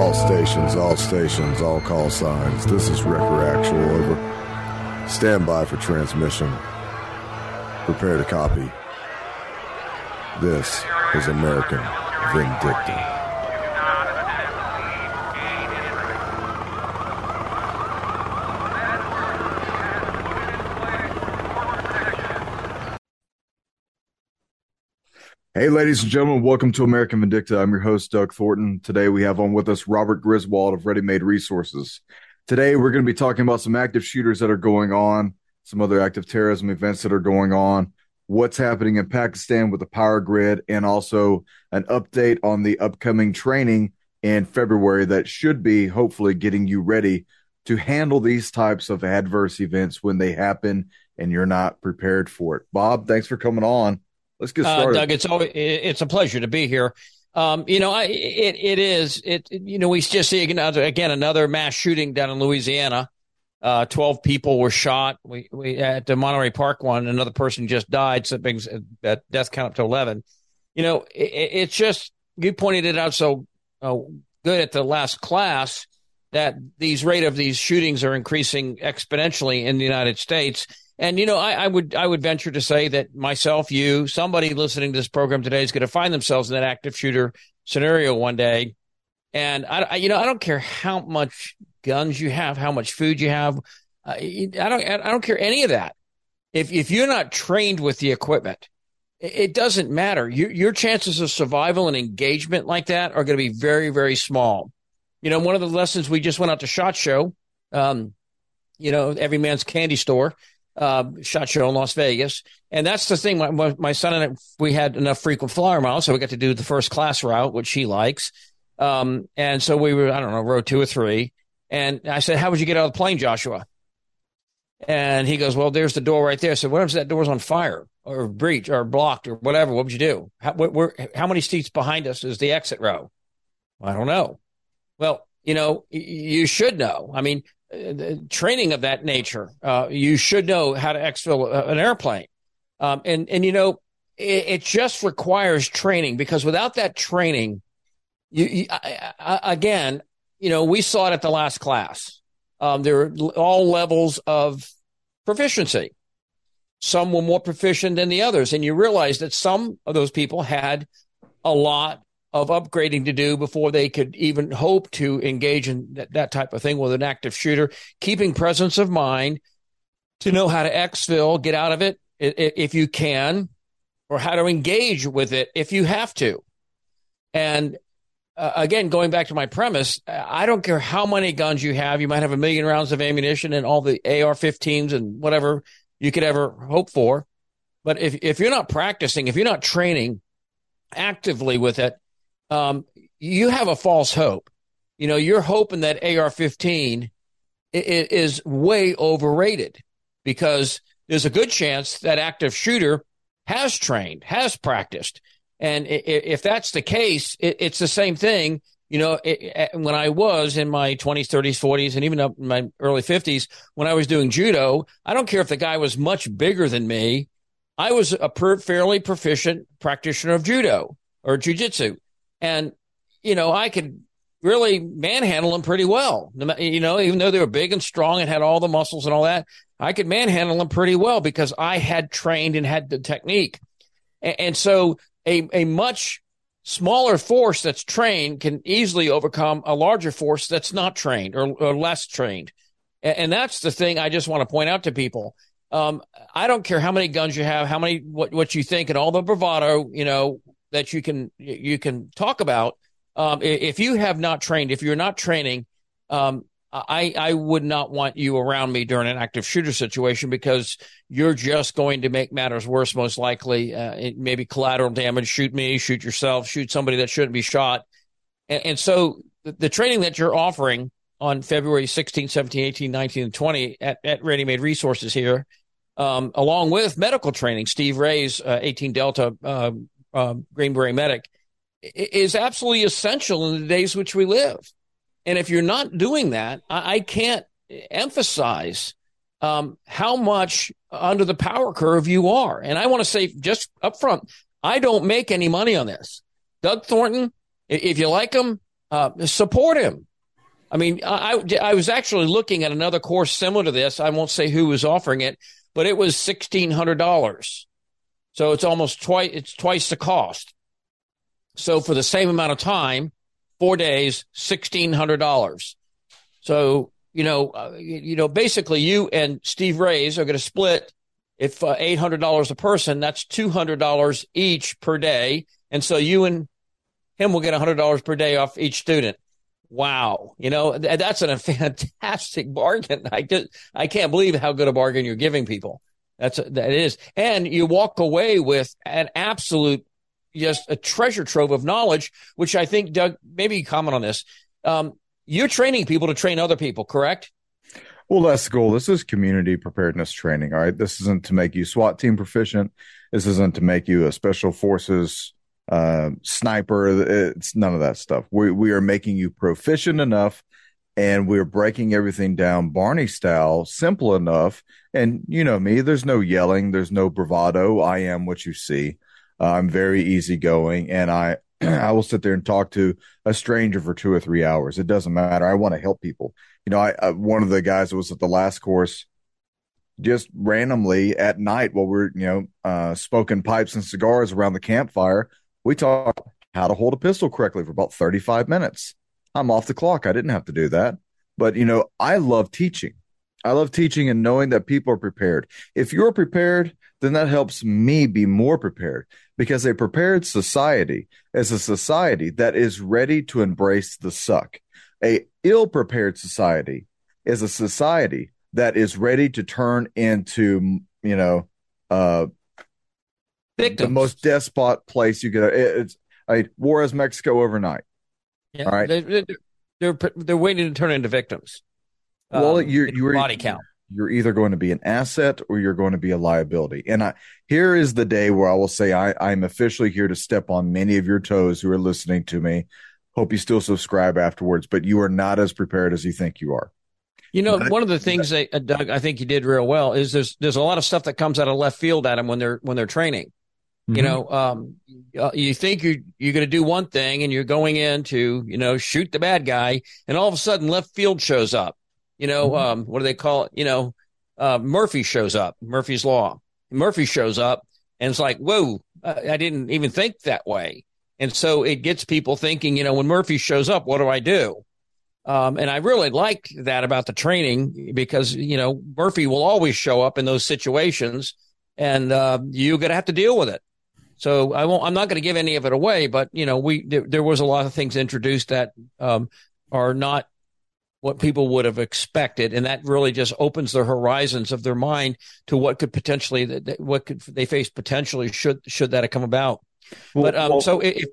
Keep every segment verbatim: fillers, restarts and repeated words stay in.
All stations, all stations, all call signs. This is Wrecker Actual, over. Stand by for transmission. Prepare to copy. This is American Vindicta. Hey, ladies and gentlemen, welcome to American Vindicta. I'm your host, Doug Thornton. Today we have on with us Robert Griswold of Ready Made Resources. Today we're going to be talking about some active shooters that are going on, some other active terrorism events that are going on, what's happening in Pakistan with the power grid, and also an update on the upcoming training in February that should be hopefully getting you ready to handle these types of adverse events when they happen and you're not prepared for it. Bob, thanks for coming on. Let's get started. Uh, Doug, it's always, it's a pleasure to be here. Um, you know, I, it it is it. You know, we just see another again another mass shooting down in Louisiana. Uh, Twelve people were shot. We we at the Monterey Park one, another person just died. So it brings that death count up to eleven. You know, it, it's just you pointed it out so uh, good at the last class that these rate of these shootings are increasing exponentially in the United States. And, you know, I, I would I would venture to say that myself, you, somebody listening to this program today is going to find themselves in that active shooter scenario one day. And, I, I you know, I don't care how much guns you have, how much food you have. Uh, I don't I don't care any of that. If if you're not trained with the equipment, it, it doesn't matter. Your, your chances of survival and engagement like that are going to be very, very small. You know, one of the lessons we just went out to SHOT Show, um, you know, every man's candy store. Uh, SHOT Show in Las Vegas. And that's the thing. My, my son and I, we had enough frequent flyer miles, so we got to do the first class route, which he likes. Um, and so we were, I don't know, row two or three. And I said, how would you get out of the plane, Joshua? And he goes, well, there's the door right there. So what if that door's on fire or breach or blocked or whatever? What would you do? How, where, how many seats behind us is the exit row? I don't know. Well, you know, you should know. I mean, Uh, training of that nature, uh, you should know how to exfil an airplane. Um, and, and, you know, it, it just requires training because without that training, you, you I, I, again, you know, we saw it at the last class. Um, there are all levels of proficiency. Some were more proficient than the others. And you realize that some of those people had a lot of upgrading to do before they could even hope to engage in that, that type of thing with an active shooter, keeping presence of mind to know how to exfil, get out of it if you can, or how to engage with it if you have to. And uh, again, going back to my premise, I don't care how many guns you have. You might have a million rounds of ammunition and all the A R fifteens and whatever you could ever hope for. But if, if you're not practicing, if you're not training actively with it, Um, you have a false hope. You know, you're hoping that A R fifteen is way overrated because there's a good chance that active shooter has trained, has practiced. And if that's the case, it's the same thing. You know, when I was in my twenties, thirties, forties, and even up in my early fifties, when I was doing judo, I don't care if the guy was much bigger than me. I was a fairly proficient practitioner of judo or jujitsu. And, you know, I could really manhandle them pretty well. You know, even though they were big and strong and had all the muscles and all that, I could manhandle them pretty well because I had trained and had the technique. And, and so a, a much smaller force that's trained can easily overcome a larger force that's not trained or, or less trained. And, and that's the thing I just want to point out to people. Um, I don't care how many guns you have, how many, what, what you think and all the bravado, you know, that you can you can talk about. Um, if you have not trained, if you're not training, um, I I would not want you around me during an active shooter situation because you're just going to make matters worse, most likely. Uh, it maybe collateral damage, shoot me, shoot yourself, shoot somebody that shouldn't be shot. And, and so the, the training that you're offering on February sixteenth, seventeenth, eighteenth, nineteenth, and twentieth at, at Ready Made Resources here, um, along with medical training, Steve Ray's uh, eighteen Delta uh, Uh, Green Beret medic is absolutely essential in the days which we live. And if you're not doing that, I, I can't emphasize um, how much under the power curve you are. And I want to say just up front, I don't make any money on this. Doug Thornton, if you like him, Uh, support him. I mean, I, I was actually looking at another course similar to this. I won't say who was offering it, but it was sixteen hundred dollars. So it's almost twice, it's twice the cost. So for the same amount of time, four days, sixteen hundred dollars. So, you know, uh, you, you know, basically you and Steve Rays are going to split. If uh, eight hundred dollars a person, that's two hundred dollars each per day. And so you and him will get one hundred dollars per day off each student. Wow. You know, th- that's a fantastic bargain. I just, I can't believe how good a bargain you're giving people. That's, a, that is. And you walk away with an absolute, just a treasure trove of knowledge, which I think, Doug, maybe you comment on this. Um, you're training people to train other people, correct? Well, that's the goal. This is community preparedness training. All right. This isn't to make you SWAT team proficient. This isn't to make you a special forces uh, sniper. It's none of that stuff. We we are making you proficient enough, and we're breaking everything down Barney style, simple enough. And you know me, there's no yelling, there's no bravado. I am what you see. Uh, I'm very easygoing, and I I will sit there and talk to a stranger for two or three hours. It doesn't matter. I want to help people. You know, I, I one of the guys that was at the last course, just randomly at night while we're, you know, uh, smoking pipes and cigars around the campfire, we talked how to hold a pistol correctly for about thirty-five minutes. I'm off the clock. I didn't have to do that. But, you know, I love teaching. I love teaching and knowing that people are prepared. If you're prepared, then that helps me be more prepared, because a prepared society is a society that is ready to embrace the suck. A ill-prepared society is a society that is ready to turn into, you know, uh, Victims. The most despot place you could. It's I war as Mexico overnight. Yeah, all right, they, they're they're waiting to turn into victims. Well, um, you're you're body count. You're either going to be an asset or you're going to be a liability. And I, here is the day where I will say I, I'm officially here to step on many of your toes who are listening to me. Hope you still subscribe afterwards, but you are not as prepared as you think you are. You know, But, one of the things that uh, Doug, I think you did real well is there's there's a lot of stuff that comes out of left field at them when they're when they're training. Mm-hmm. You know, um, uh, you think you you're going to do one thing and you're going in to, you know, shoot the bad guy, and all of a sudden left field shows up. You know, mm-hmm. um, what do they call it? You know, uh, Murphy shows up, Murphy's Law. Murphy shows up, and it's like, whoa, I didn't even think that way. And so it gets people thinking, you know, when Murphy shows up, what do I do? Um, and I really like that about the training, because, you know, Murphy will always show up in those situations, and uh, you're going to have to deal with it. So I won't, I'm not going to give any of it away, but, you know, we, there, there was a lot of things introduced that um, are not what people would have expected. And that really just opens the horizons of their mind to what could potentially, what could they face potentially should, should that have come about. Well, but um, well, so if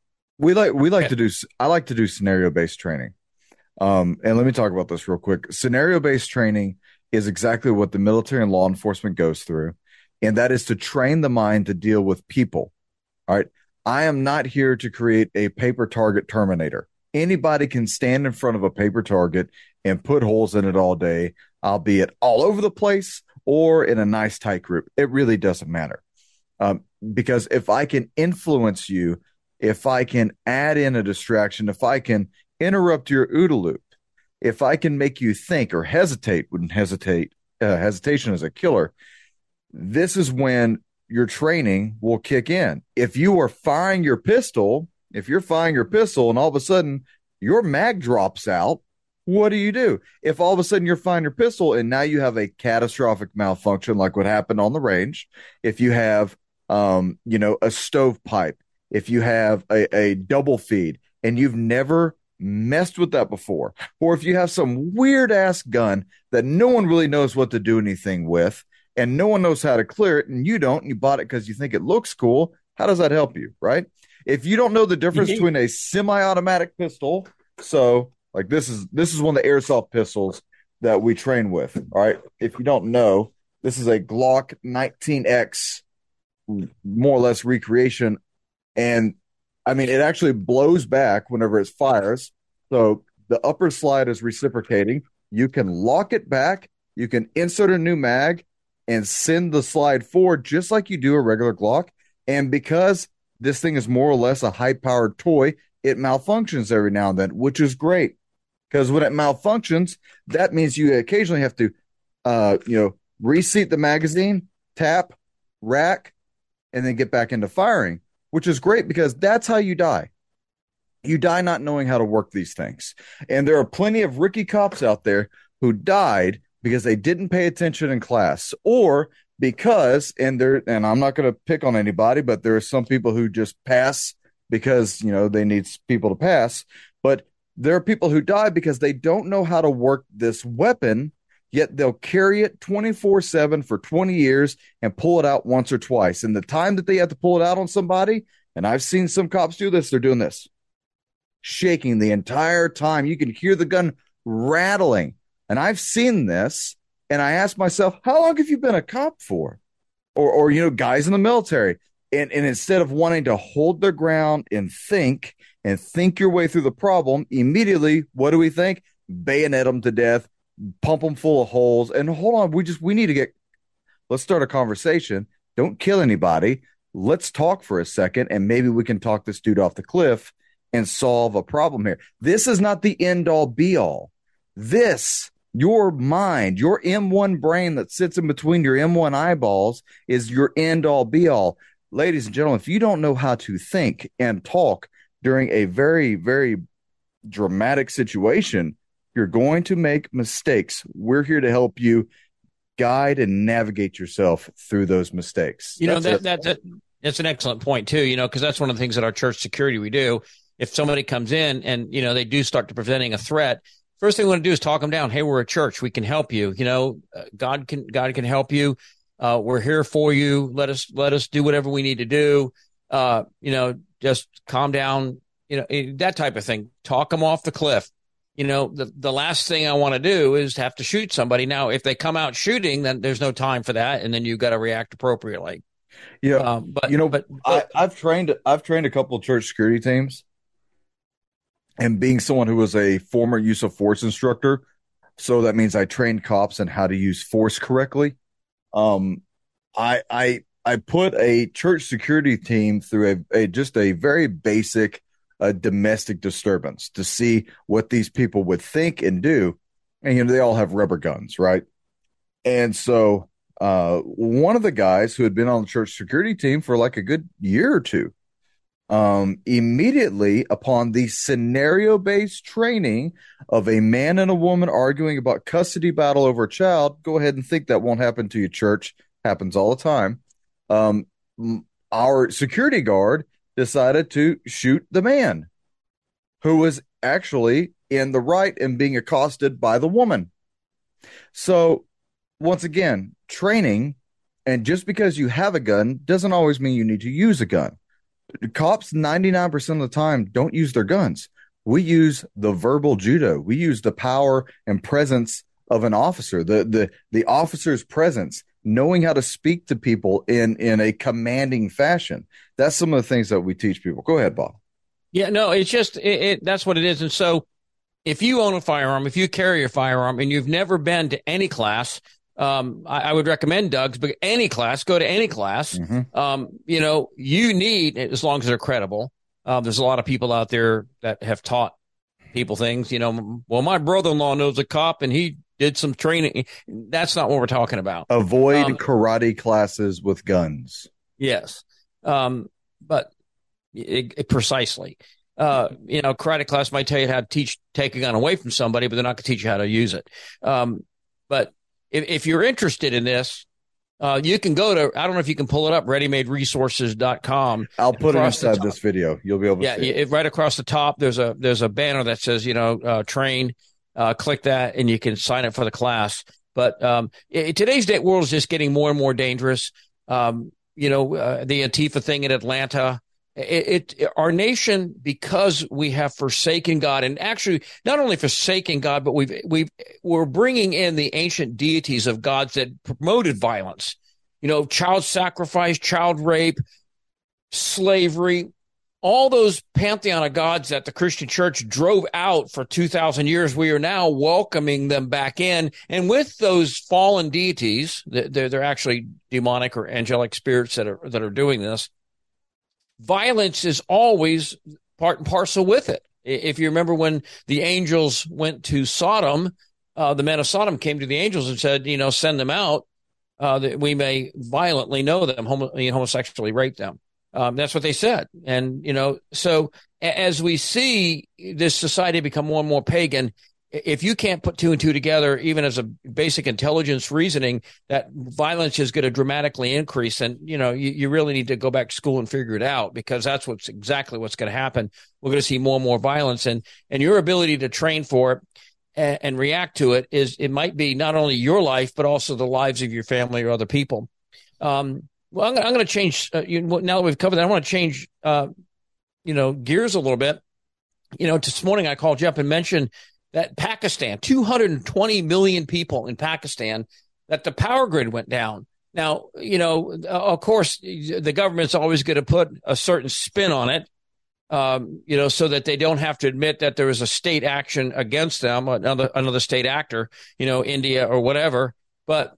we like, we like yeah. to do, I like to do scenario based training. Um, and let me talk about this real quick. Scenario based training is exactly what the military and law enforcement goes through. And that is to train the mind to deal with people. All right. I am not here to create a paper target Terminator. Anybody can stand in front of a paper target and put holes in it all day, albeit all over the place or in a nice tight group. It really doesn't matter. Um, because if I can influence you, if I can add in a distraction, if I can interrupt your OODA loop, if I can make you think or hesitate, wouldn't hesitate, uh, hesitation is a killer. This is when your training will kick in. If you are firing your pistol, if you're firing your pistol and all of a sudden your mag drops out, what do you do? If all of a sudden you're firing your pistol and now you have a catastrophic malfunction like what happened on the range, if you have, um, you know, a stovepipe, if you have a, a double feed and you've never messed with that before, or if you have some weird ass gun that no one really knows what to do anything with, and no one knows how to clear it, and you don't, and you bought it because you think it looks cool, how does that help you, right? If you don't know the difference mm-hmm. between a semi-automatic pistol, so like this is this is one of the airsoft pistols that we train with, all right? If you don't know, this is a Glock nineteen X, more or less recreation, and I mean, it actually blows back whenever it fires, so the upper slide is reciprocating. You can lock it back, you can insert a new mag, and send the slide forward just like you do a regular Glock. And because this thing is more or less a high-powered toy, it malfunctions every now and then, which is great. Because when it malfunctions, that means you occasionally have to, uh, you know, reseat the magazine, tap, rack, and then get back into firing, which is great because that's how you die. You die not knowing how to work these things. And there are plenty of rookie cops out there who died because they didn't pay attention in class, or because, and there, and I'm not going to pick on anybody, but there are some people who just pass because, you know, they need people to pass. But there are people who die because they don't know how to work this weapon, yet they'll carry it twenty-four seven for twenty years and pull it out once or twice. And the time that they have to pull it out on somebody, and I've seen some cops do this, they're doing this, shaking the entire time. You can hear the gun rattling. And I've seen this, and I ask myself, how long have you been a cop for? Or, or you know, guys in the military. And, and instead of wanting to hold their ground and think, and think your way through the problem, immediately, what do we think? Bayonet them to death, pump them full of holes. And hold on, we just, we need to get, let's start a conversation. Don't kill anybody. Let's talk for a second, and maybe we can talk this dude off the cliff and solve a problem here. This is not the end all be all. This, your mind, your M one brain that sits in between your M one eyeballs is your end all be all. Ladies and gentlemen, if you don't know how to think and talk during a very, very dramatic situation, you're going to make mistakes. We're here to help you guide and navigate yourself through those mistakes. You know, that, that, that, that's an excellent point too, you know, because that's one of the things that our church security we do. If somebody comes in and, you know, they do start to presenting a threat, first thing we want to do is talk them down. Hey, we're a church. We can help you. You know, uh, God can, God can help you. Uh, we're here for you. Let us, let us do whatever we need to do. Uh, you know, just calm down, you know, that type of thing. Talk them off the cliff. You know, the, the last thing I want to do is have to shoot somebody. Now, if they come out shooting, then there's no time for that. And then you've got to react appropriately. Yeah. Um, but, you know, but, but I, I've trained, I've trained a couple of church security teams, and being someone who was a former use of force instructor. So that means I trained cops on how to use force correctly. Um, I, I, I put a church security team through a, a just a very basic a domestic disturbance to see what these people would think and do. And, you know, they all have rubber guns, right? And so uh, one of the guys who had been on the church security team for like a good year or two, um, immediately upon the scenario-based training of a man and a woman arguing about custody battle over a child, go ahead and think that won't happen to your church. Happens all the time. Um, our security guard decided to shoot the man who was actually in the right and being accosted by the woman. So once again, training, and just because you have a gun doesn't always mean you need to use a gun. Cops ninety-nine percent of the time don't use their guns. We use the verbal judo. We use the power and presence of an officer, the the the officer's presence, knowing how to speak to people in, in a commanding fashion. That's some of the things that we teach people. Go ahead, Bob. Yeah, no, it's just, it, it, that's what it is. And so if you own a firearm, if you carry a firearm and you've never been to any class, um, I, I would recommend Doug's, but any class, go to any class. Mm-hmm. Um, you know, you need, as long as they're credible. Uh, there's a lot of people out there that have taught people things, you know, well, my brother-in-law knows a cop and he did some training. That's not what we're talking about. Avoid um, karate classes with guns. Yes. Um, but it, it, precisely, uh, you know, karate class might tell you how to teach, take a gun away from somebody, but they're not going to teach you how to use it. Um, but if, if you're interested in this, uh, you can go to, I don't know if you can pull it up, ready made resources dot com. I'll put it inside this video. You'll be able to yeah, see it. it. Right across the top, there's a, there's a banner that says, you know, uh, train. Uh, click that and you can sign up for the class. But um, it, today's day world is just getting more and more dangerous. Um, you know, uh, the Antifa thing in Atlanta, it, it our nation, because we have forsaken God, and actually not only forsaken God, but we've we've we're bringing in the ancient deities of gods that promoted violence. You know, child sacrifice, child rape, slavery. All those pantheon of gods that the Christian church drove out for two thousand years, we are now welcoming them back in. And with those fallen deities, they're, they're actually demonic or angelic spirits that are, that are doing this. Violence is always part and parcel with it. If you remember when the angels went to Sodom, uh, the men of Sodom came to the angels and said, you know, send them out uh, that we may violently know them, homo- homosexually rape them. Um, that's what they said. And, you know, so as we see this society become more and more pagan, if you can't put two and two together, even as a basic intelligence reasoning, that violence is going to dramatically increase. And, you know, you, you really need to go back to school and figure it out, because that's what's exactly what's going to happen. We're going to see more and more violence, and, and your ability to train for it and, and react to it is, it might be not only your life, but also the lives of your family or other people. Um, well, I'm, I'm going to change, uh, you, now that we've covered that, I want to change, uh, you know, gears a little bit. You know, this morning I called you up and mentioned that Pakistan, two hundred twenty million people in Pakistan, that the power grid went down. Now, you know, of course, the government's always going to put a certain spin on it, um, you know, so that they don't have to admit that there was a state action against them, another another state actor, you know, India or whatever. But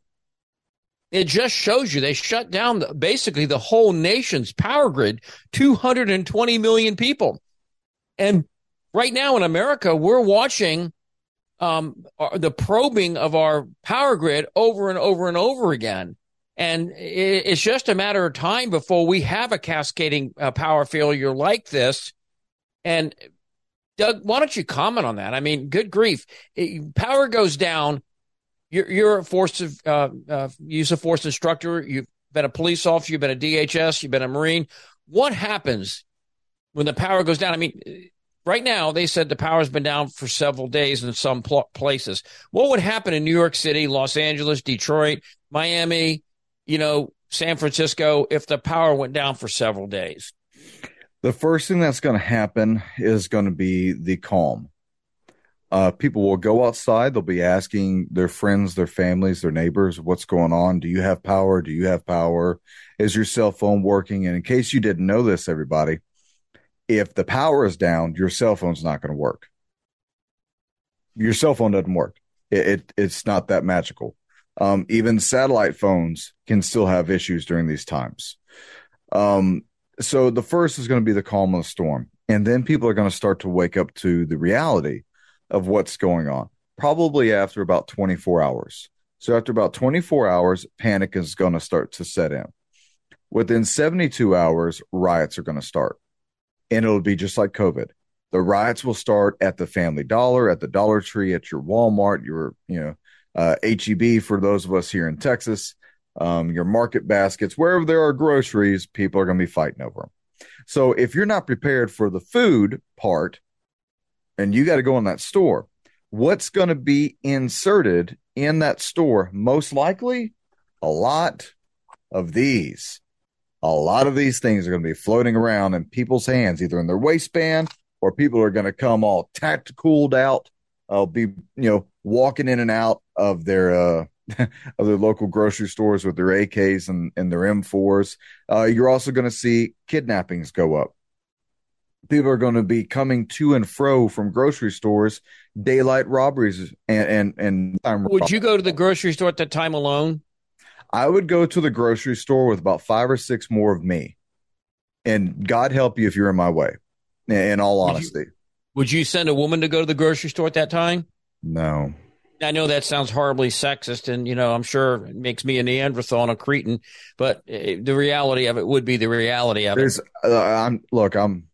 it just shows you they shut down the, basically the whole nation's power grid, two hundred twenty million people. And right now in America, we're watching um, the probing of our power grid over and over and over again. And it's just a matter of time before we have a cascading uh, power failure like this. And Doug, why don't you comment on that? I mean, good grief. It, power goes down. You're, you're a force of uh, uh, use of force instructor. You've been a police officer. You've been a D H S. You've been a Marine. What happens when the power goes down? I mean, right now, they said the power's been down for several days in some pl- places. What would happen in New York City, Los Angeles, Detroit, Miami, you know, San Francisco, if the power went down for several days? The first thing that's going to happen is going to be the calm. Uh, people will go outside. They'll be asking their friends, their families, their neighbors, what's going on? Do you have power? Do you have power? Is your cell phone working? And in case you didn't know this, everybody, if the power is down, your cell phone's not going to work. Your cell phone doesn't work. It, it it's not that magical. Um, even satellite phones can still have issues during these times. Um, so the first is going to be the calm of the storm. And then people are going to start to wake up to the reality of what's going on, probably after about twenty-four hours. So after about twenty-four hours, panic is going to start to set in. Within seventy-two hours, riots are going to start. And it'll be just like COVID. The riots will start at the Family Dollar, at the Dollar Tree, at your Walmart, your, you know, uh, H E B for those of us here in Texas, um, your market baskets, wherever there are groceries, people are going to be fighting over them. So if you're not prepared for the food part and you got to go in that store, what's going to be inserted in that store? Most likely a lot of these. A lot of these things are going to be floating around in people's hands, either in their waistband, or people are going to come all tacticaled out. I'll be, you know, walking in and out of their uh, of their local grocery stores with their A Ks and, and their M fours. Uh, you're also going to see kidnappings go up. People are going to be coming to and fro from grocery stores, daylight robberies, and and and. Time Would you go to the grocery store at that time alone? I would go to the grocery store with about five or six more of me, and God help you if you're in my way. In all honesty, would you, would you send a woman to go to the grocery store at that time? No. I know that sounds horribly sexist, and you know I'm sure it makes me a Neanderthal and a Cretan, but uh, the reality of it would be the reality of There's, it. Uh, I'm look, I'm,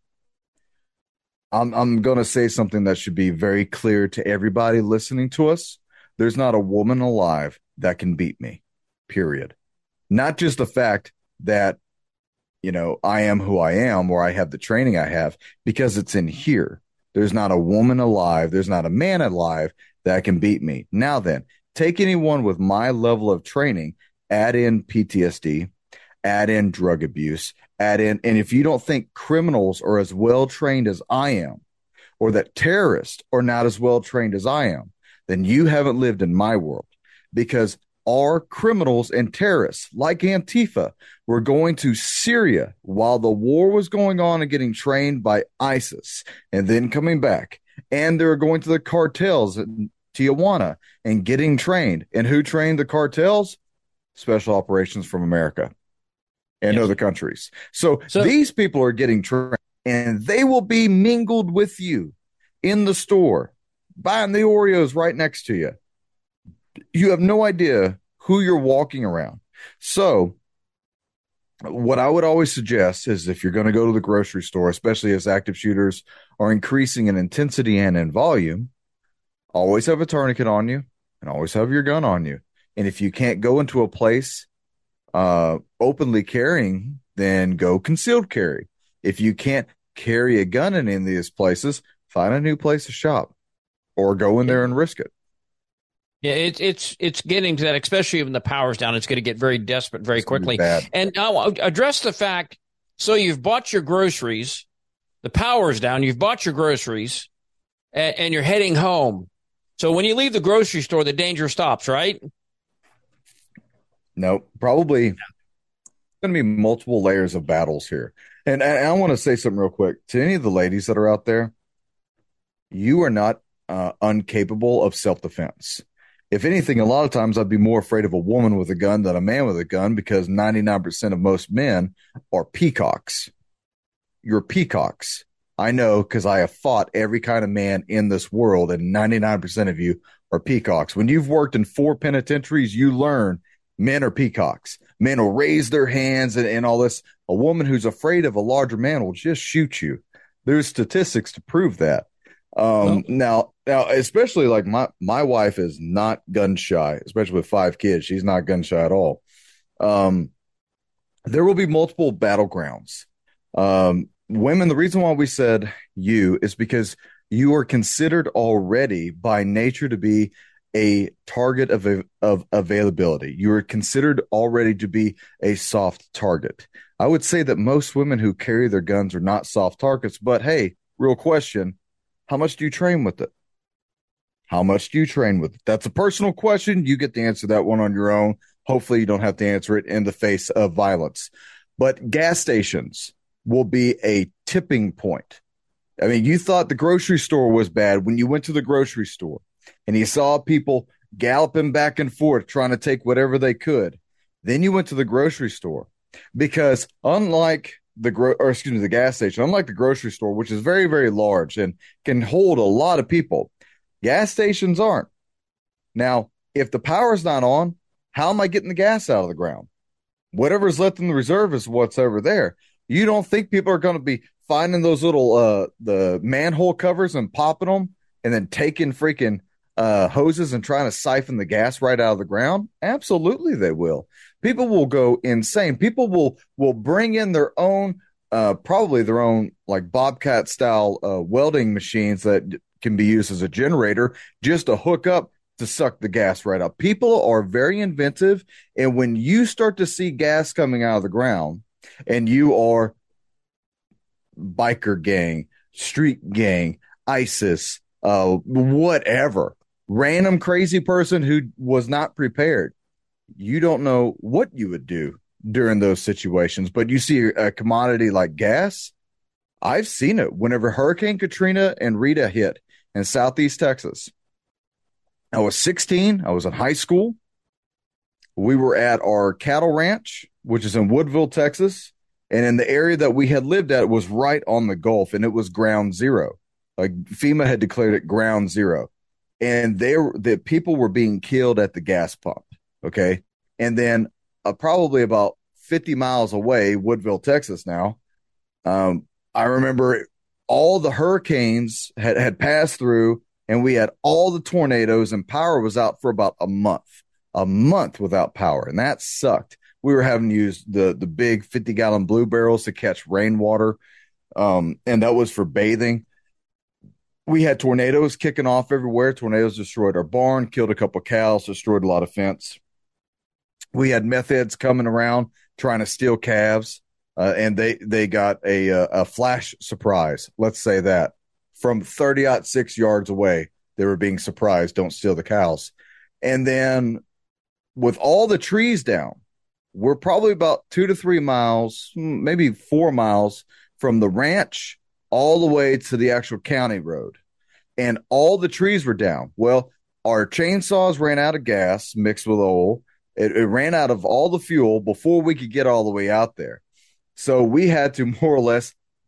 I'm, I'm going to say something that should be very clear to everybody listening to us. There's not a woman alive that can beat me. Period. Not just the fact that, you know, I am who I am or I have the training I have, because it's in here. There's not a woman alive. There's not a man alive that can beat me. Now then, take anyone with my level of training, add in P T S D, add in drug abuse, add in, and if you don't think criminals are as well trained as I am, or that terrorists are not as well trained as I am, then you haven't lived in my world. Because our criminals and terrorists, like Antifa, were going to Syria while the war was going on and getting trained by ISIS and then coming back. And they were going to the cartels in Tijuana and getting trained. And who trained the cartels? Special Operations from America and Yes. other countries. So, So- these people are getting trained. and they will be mingled with you in the store, buying the Oreos right next to you. You have no idea who you're walking around. So, what I would always suggest is if you're going to go to the grocery store, especially as active shooters are increasing in intensity and in volume, always have a tourniquet on you and always have your gun on you. And if you can't go into a place uh, openly carrying, then go concealed carry. If you can't carry a gun in any of these places, find a new place to shop or go in there and risk it. Yeah, it's it's it's getting to that, especially when the power's down. It's going to get very desperate very It's gonna be quickly. bad. And I'll address the fact. So you've bought your groceries, the power's down. You've bought your groceries, and, and you're heading home. So when you leave the grocery store, the danger stops, right? No, probably going to be multiple layers of battles here. And, and I want to say something real quick to any of the ladies that are out there. You are not uh, incapable of self-defense. If anything, a lot of times I'd be more afraid of a woman with a gun than a man with a gun because ninety-nine percent of most men are peacocks. You're peacocks. I know because I have fought every kind of man in this world, and ninety-nine percent of you are peacocks. When you've worked in four penitentiaries, you learn men are peacocks. Men will raise their hands and, and all this. A woman who's afraid of a larger man will just shoot you. There's statistics to prove that. Um, oh. now, now, especially like my, my wife is not gun shy, especially with five kids. She's not gun shy at all. Um, there will be multiple battlegrounds. Um, women, the reason why we said you is because you are considered already by nature to be a target of, of availability. You are considered already to be a soft target. I would say that most women who carry their guns are not soft targets, but hey, real question. How much do you train with it? How much do you train with it? That's a personal question. You get to answer that one on your own. Hopefully you don't have to answer it in the face of violence. But gas stations will be a tipping point. I mean, you thought the grocery store was bad when you went to the grocery store and you saw people galloping back and forth trying to take whatever they could. Then you went to the grocery store because unlike the gro- or excuse me, the gas station, unlike the grocery store, which is very, very large and can hold a lot of people, gas stations aren't. Now, if the power's not on, how am I getting the gas out of the ground? Whatever's left in the reserve is what's over there. You don't think people are going to be finding those little uh the manhole covers and popping them and then taking freaking uh hoses and trying to siphon the gas right out of the ground? Absolutely they will. People will go insane. People will will bring in their own uh probably their own like Bobcat style uh welding machines that can be used as a generator just to hook up to suck the gas right up. People are very inventive, and when you start to see gas coming out of the ground and you are biker gang, street gang, ISIS, uh, whatever, random crazy person who was not prepared, you don't know what you would do during those situations. But you see a commodity like gas, I've seen it. Whenever Hurricane Katrina and Rita hit in Southeast Texas, I was sixteen. I was in high school. We were at our cattle ranch, which is in Woodville, Texas. And in the area that we had lived at was right on the Gulf, and it was ground zero. Like FEMA had declared it ground zero. And there, the people were being killed at the gas pump. Okay. And then uh, probably about fifty miles away, Woodville, Texas now, um, I remember all the hurricanes had, had passed through, and we had all the tornadoes, and power was out for about a month, a month without power. And that sucked. We were having to use the, the big fifty gallon blue barrels to catch rainwater. Um, and that was for bathing. We had tornadoes kicking off everywhere. Tornadoes destroyed our barn, killed a couple cows, destroyed a lot of fence. We had meth heads coming around trying to steal calves. Uh, and they, they got a, a, a flash surprise. Let's say that from thirty ought six yards away, they were being surprised. Don't steal the cows. And then with all the trees down, we're probably about two to three miles, maybe four miles from the ranch all the way to the actual county road. And all the trees were down. Well, our chainsaws ran out of gas mixed with oil. It, it ran out of all the fuel before we could get all the way out there. So we had to more or less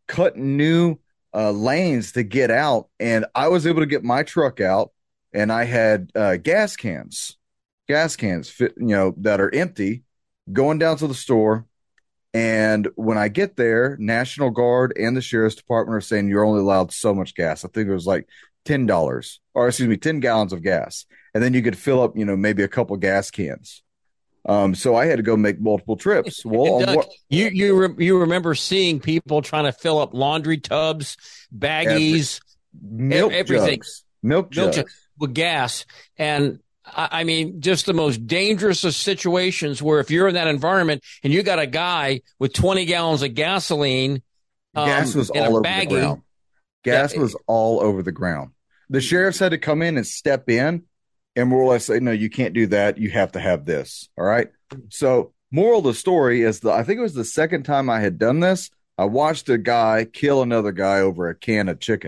cut new uh, lanes to get out, and I was able to get my truck out, and I had uh, gas cans, gas cans fit, you know, that are empty, going down to the store. And when I get there, National Guard and the Sheriff's Department are saying you're only allowed so much gas. I think it was like ten dollars, or excuse me, ten gallons of gas. And then you could fill up, you know, maybe a couple gas cans. Um, so I had to go make multiple trips. Well, Doug, what, you you re- you remember seeing people trying to fill up laundry tubs, baggies, every, milk everything, jugs, milk jugs. milk jugs with gas. And I mean, just the most dangerous of situations where if you're in that environment and you got a guy with twenty gallons of gasoline, um, gas was all over baggie, the ground. Gas yeah, was all over the ground. The sheriffs had to come in and step in and more or less say, no, you can't do that. You have to have this. All right. So moral of the story is that I think it was the second time I had done this. I watched a guy kill another guy over a can of chicken.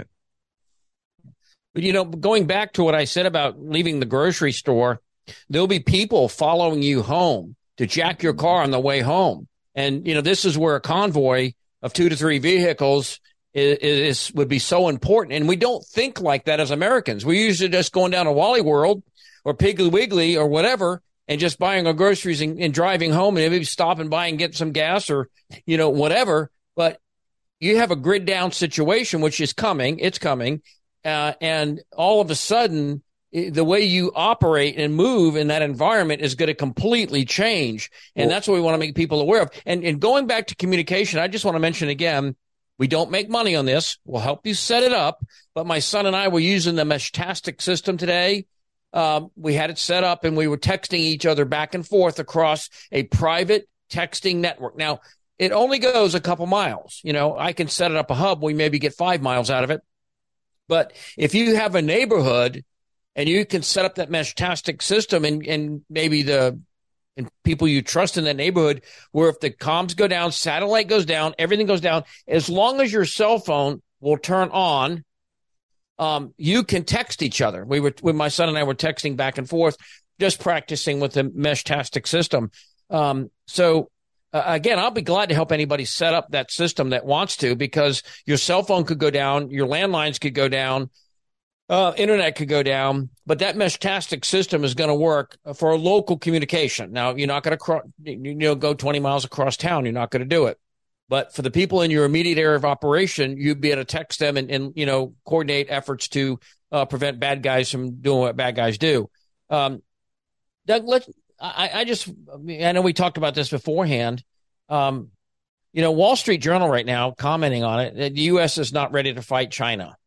But, you know, going back to what I said about leaving the grocery store, there'll be people following you home to jack your car on the way home. And, you know, this is where a convoy of two to three vehicles is, is would be so important. And we don't think like that as Americans. We usually just going down to Wally World or Piggly Wiggly or whatever and just buying our groceries and, and driving home and maybe stop and buy and get some gas or, you know, whatever. But you have a grid down situation, which is coming. It's coming. Uh, and all of a sudden, the way you operate and move in that environment is going to completely change. And that's what we want to make people aware of. And, and going back to communication, I just want to mention again, we don't make money on this. We'll help you set it up. But my son and I were using the Meshtastic system today. Um, we had it set up and we were texting each other back and forth across a private texting network. Now, it only goes a couple miles. You know, I can set it up a hub. We maybe get five miles out of it. But if you have a neighborhood and you can set up that Meshtastic system and, and maybe the and people you trust in that neighborhood where if the comms go down, satellite goes down, everything goes down, as long as your cell phone will turn on, um, you can text each other. We were, when my son and I were texting back and forth, just practicing with the Meshtastic system. Um, so Uh, again, I'll be glad to help anybody set up that system that wants to, because your cell phone could go down, your landlines could go down, uh, internet could go down, but that Meshtastic system is going to work for a local communication. Now, you're not going to cro- you know go twenty miles across town. You're not going to do it. But for the people in your immediate area of operation, you'd be able to text them and, and you know, coordinate efforts to uh, prevent bad guys from doing what bad guys do. Um, Doug, let's. I, I just, I know we talked about this beforehand. Um, you know, Wall Street Journal right now commenting on it, that the U S is not ready to fight China.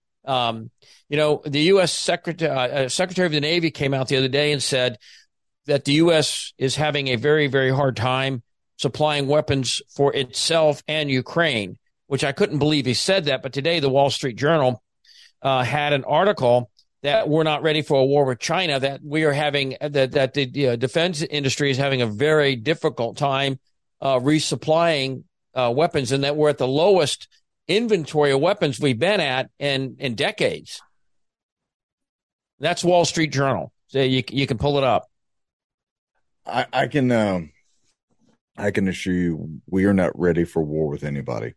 Um, you know, the U S Secretary, uh, Secretary of the Navy came out the other day and said that the U S is having a very, very hard time supplying weapons for itself and Ukraine, which I couldn't believe he said that. But today, the Wall Street Journal uh, had an article that we're not ready for a war with China, that we are having, that, that the uh, defense industry is having a very difficult time uh, resupplying uh, weapons, and that we're at the lowest inventory of weapons we've been at in, in decades. That's Wall Street Journal. So you, you can pull it up. I, I can, um, I can assure you we are not ready for war with anybody.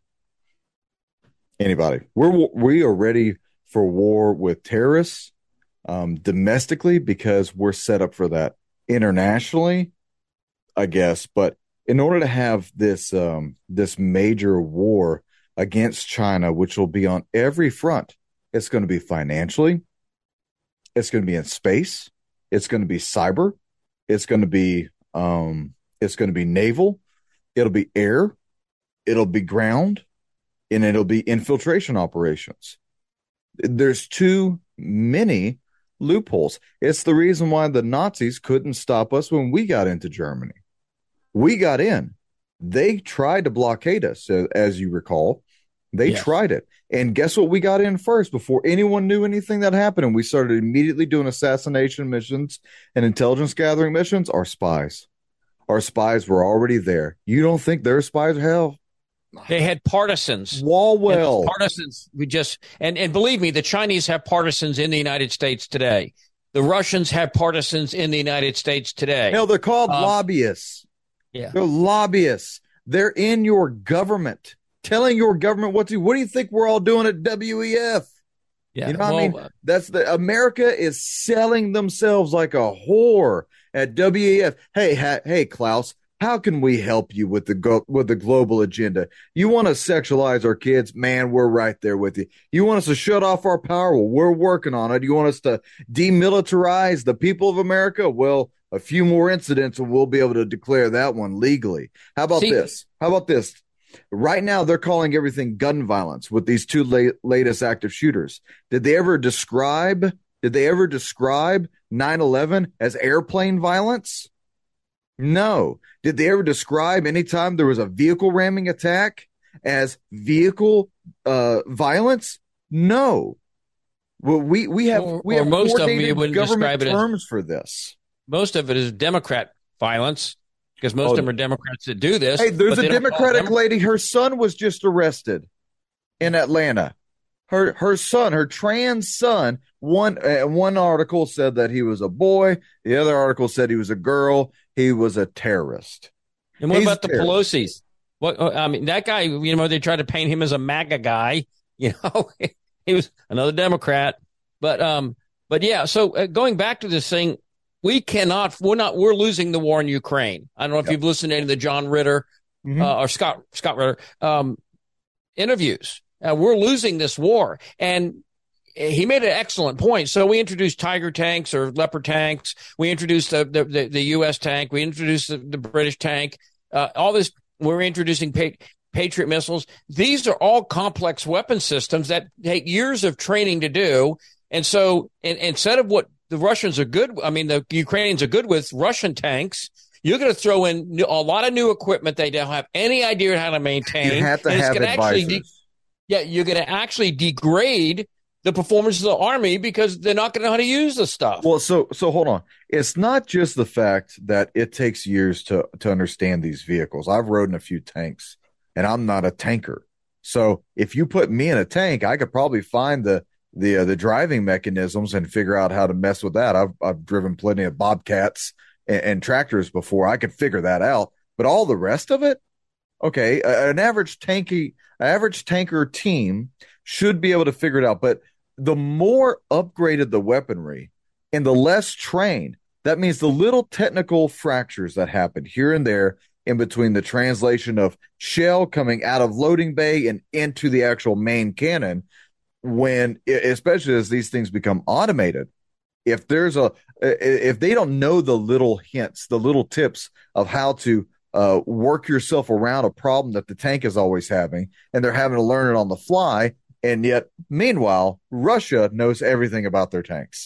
Anybody. We're, we are ready for war with terrorists. Um, domestically, because we're set up for that. Internationally, I guess, but in order to have this um, this major war against China, which will be on every front, it's going to be financially, it's going to be in space, it's going to be cyber, it's going to be um, it's going to be naval, it'll be air, it'll be ground, and it'll be infiltration operations. There's too many loopholes. It's the reason why the Nazis couldn't stop us when we got into Germany. We got in. They tried to blockade us, as you recall. They yes. tried it. And guess what? We got in first before anyone knew anything that happened. And we started immediately doing assassination missions and intelligence gathering missions. Our spies. Our spies were already there. You don't think they're spies? Hell, they had partisans. Walwell. Partisans. We just and, and believe me, the Chinese have partisans in the United States today. The Russians have partisans in the United States today. Hell, they're called um, lobbyists. Yeah. They're lobbyists. They're in your government. telling your government what to do. What do you think we're all doing at W E F? Yeah, you know what well, I mean? That's the America is selling themselves like a whore at W E F. Hey, ha, hey, Klaus, how can we help you with the go, with the global agenda? You want to sexualize our kids? Man, we're right there with you. You want us to shut off our power? Well, we're working on it. You want us to demilitarize the people of America? Well, a few more incidents and we'll be able to declare that one legally. How about See, this? How about this? Right now, they're calling everything gun violence with these two la- latest active shooters. Did they ever describe? Did they ever describe nine eleven as airplane violence? No. Did they ever describe any time there was a vehicle ramming attack as vehicle uh, violence? No. Well, we we have or, we have or most of them you wouldn't government describe it terms as, for this. Most of it is Democrat violence. Because most oh, of them are Democrats that do this. Hey, there's a Democratic lady. Her son was just arrested in Atlanta. Her her son, her trans son. One uh, one article said that he was a boy. The other article said he was a girl. He was a terrorist. And what He's about the Pelosi's? What I mean, that guy. You know, they tried to paint him as a MAGA guy. You know, he was another Democrat. But um, but yeah. So uh, going back to this thing. We cannot, we're not, we're losing the war in Ukraine. I don't know if yep. you've listened to any of the John Ritter mm-hmm. uh, or Scott, Scott Ritter um, interviews. Uh, we're losing this war. And he made an excellent point. So we introduced Tiger tanks or Leopard tanks. We introduced the, the, the, the U S tank. We introduced the, the British tank. Uh, all this, we're introducing pa- Patriot missiles. These are all complex weapon systems that take years of training to do. And so in, instead of what the Russians are good, I mean, the Ukrainians are good with Russian tanks, you're going to throw in new, a lot of new equipment they don't have any idea how to maintain. You have to have advisors. De- yeah, you're going to actually degrade the performance of the army because they're not going to know how to use the stuff. Well, so so hold on. It's not just the fact that it takes years to, to understand these vehicles. I've rode in a few tanks, and I'm not a tanker. So if you put me in a tank, I could probably find the the uh, the driving mechanisms and figure out how to mess with that. I've I've driven plenty of Bobcats and, and tractors before. I could figure that out. But all the rest of it, okay, a, an average tanky, average tanker team should be able to figure it out. But the more upgraded the weaponry and the less trained, that means the little technical fractures that happen here and there in between the translation of shell coming out of loading bay and into the actual main cannon. When, especially as these things become automated, if there's a, if they don't know the little hints, the little tips of how to uh, work yourself around a problem that the tank is always having, and they're having to learn it on the fly, and yet, meanwhile, Russia knows everything about their tanks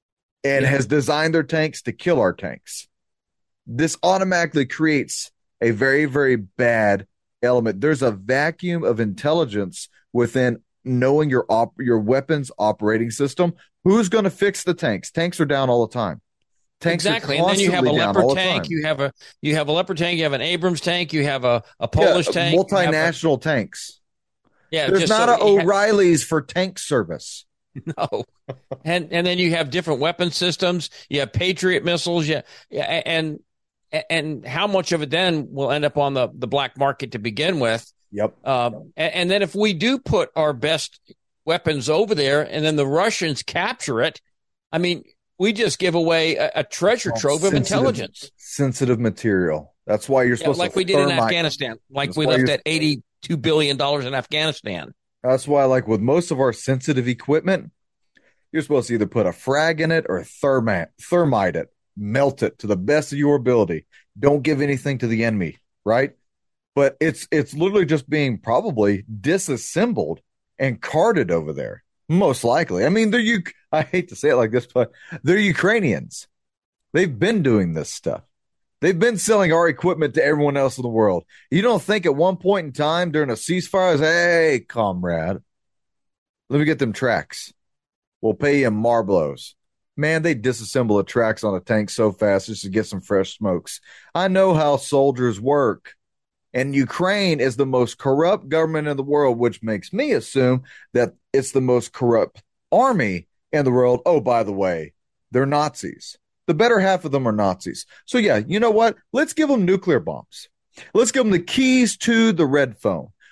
and yeah. has designed their tanks to kill our tanks. This automatically creates a very, very bad element. There's a vacuum of intelligence within knowing your op- your weapons operating system. Who's going to fix the tanks? Tanks are down all the time. Tanks exactly, and then you have a Leopard tank. You have a you have a Leopard tank. You have an Abrams tank. You have a, a Polish yeah, tank. Multinational a, tanks. Yeah, there's not so an O'Reilly's ha- for tank service. No, and and then you have different weapon systems. You have Patriot missiles. Yeah, and and how much of it then will end up on the the black market to begin with? Yep. Um, and, and then if we do put our best weapons over there and then the Russians capture it, I mean, we just give away a, a treasure trove of intelligence. Sensitive material. That's why you're supposed yeah, like to. Like we did in Afghanistan. Like That's we left that eighty-two billion dollars in Afghanistan. That's why, like with most of our sensitive equipment, you're supposed to either put a frag in it or thermite, thermite it, melt it to the best of your ability. Don't give anything to the enemy, right? But it's it's literally just being probably disassembled and carted over there, most likely. I mean, they're you. I hate to say it like this, but they're Ukrainians. They've been doing this stuff. They've been selling our equipment to everyone else in the world. You don't think at one point in time during a ceasefire, hey, comrade, let me get them tracks. We'll pay you in marblos. Man, they disassemble the tracks on a tank so fast just to get some fresh smokes. I know how soldiers work. And Ukraine is the most corrupt government in the world, which makes me assume that it's the most corrupt army in the world. Oh, by the way, they're Nazis. The better half of them are Nazis. So, yeah, you know what? Let's give them nuclear bombs. Let's give them the keys to the red phone.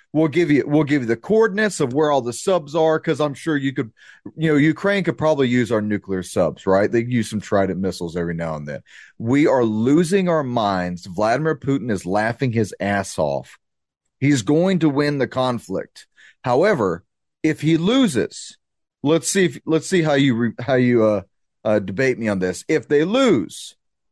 we'll give you we'll give you the coordinates of where all the subs are, because I'm sure you could, you know, Ukraine could probably use our nuclear subs, right? They use some Trident missiles every now and then. We are losing our minds. Vladimir Putin is laughing his ass off. He's going to win the conflict. However, if he loses, let's see if let's see how you re, how you uh, uh, debate me on this. If they lose,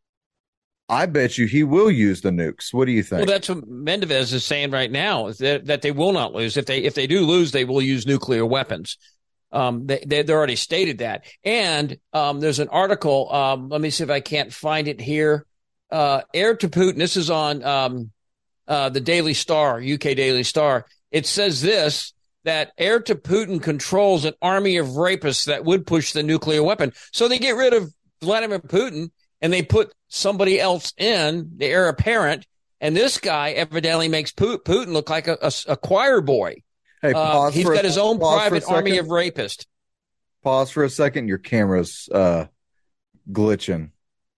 I bet you he will use the nukes. What do you think? Well, that's what Medvedev is saying right now, is that, that they will not lose. If they if they do lose, they will use nuclear weapons. Um, they, they, they already stated that. And um, there's an article. Um, let me see if I can't find it here. Uh, Heir to Putin. This is on um, uh, the Daily Star, U K Daily Star. It says this, that heir to Putin controls an army of rapists that would push the nuclear weapon. So they get rid of Vladimir Putin and they put somebody else in, the heir apparent, and this guy evidently makes Putin look like a, a, a choir boy. Hey, uh, he's got a, his own private army of rapists. Pause for a second. Your camera's uh, glitching.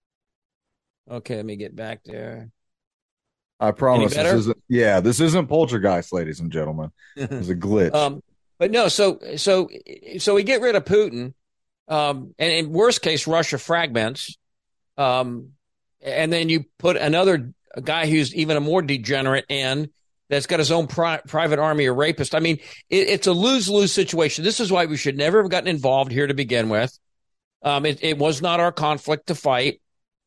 Okay, let me get back there. I promise this isn't. Yeah, this isn't Poltergeist, ladies and gentlemen. It's a glitch. um, but no, so so so we get rid of Putin, um, and in worst case, Russia fragments. Um, and then you put another guy who's even a more degenerate in, that's got his own pri- private army of rapists. I mean, it, it's a lose-lose situation. This is why we should never have gotten involved here to begin with. Um, it, it was not our conflict to fight.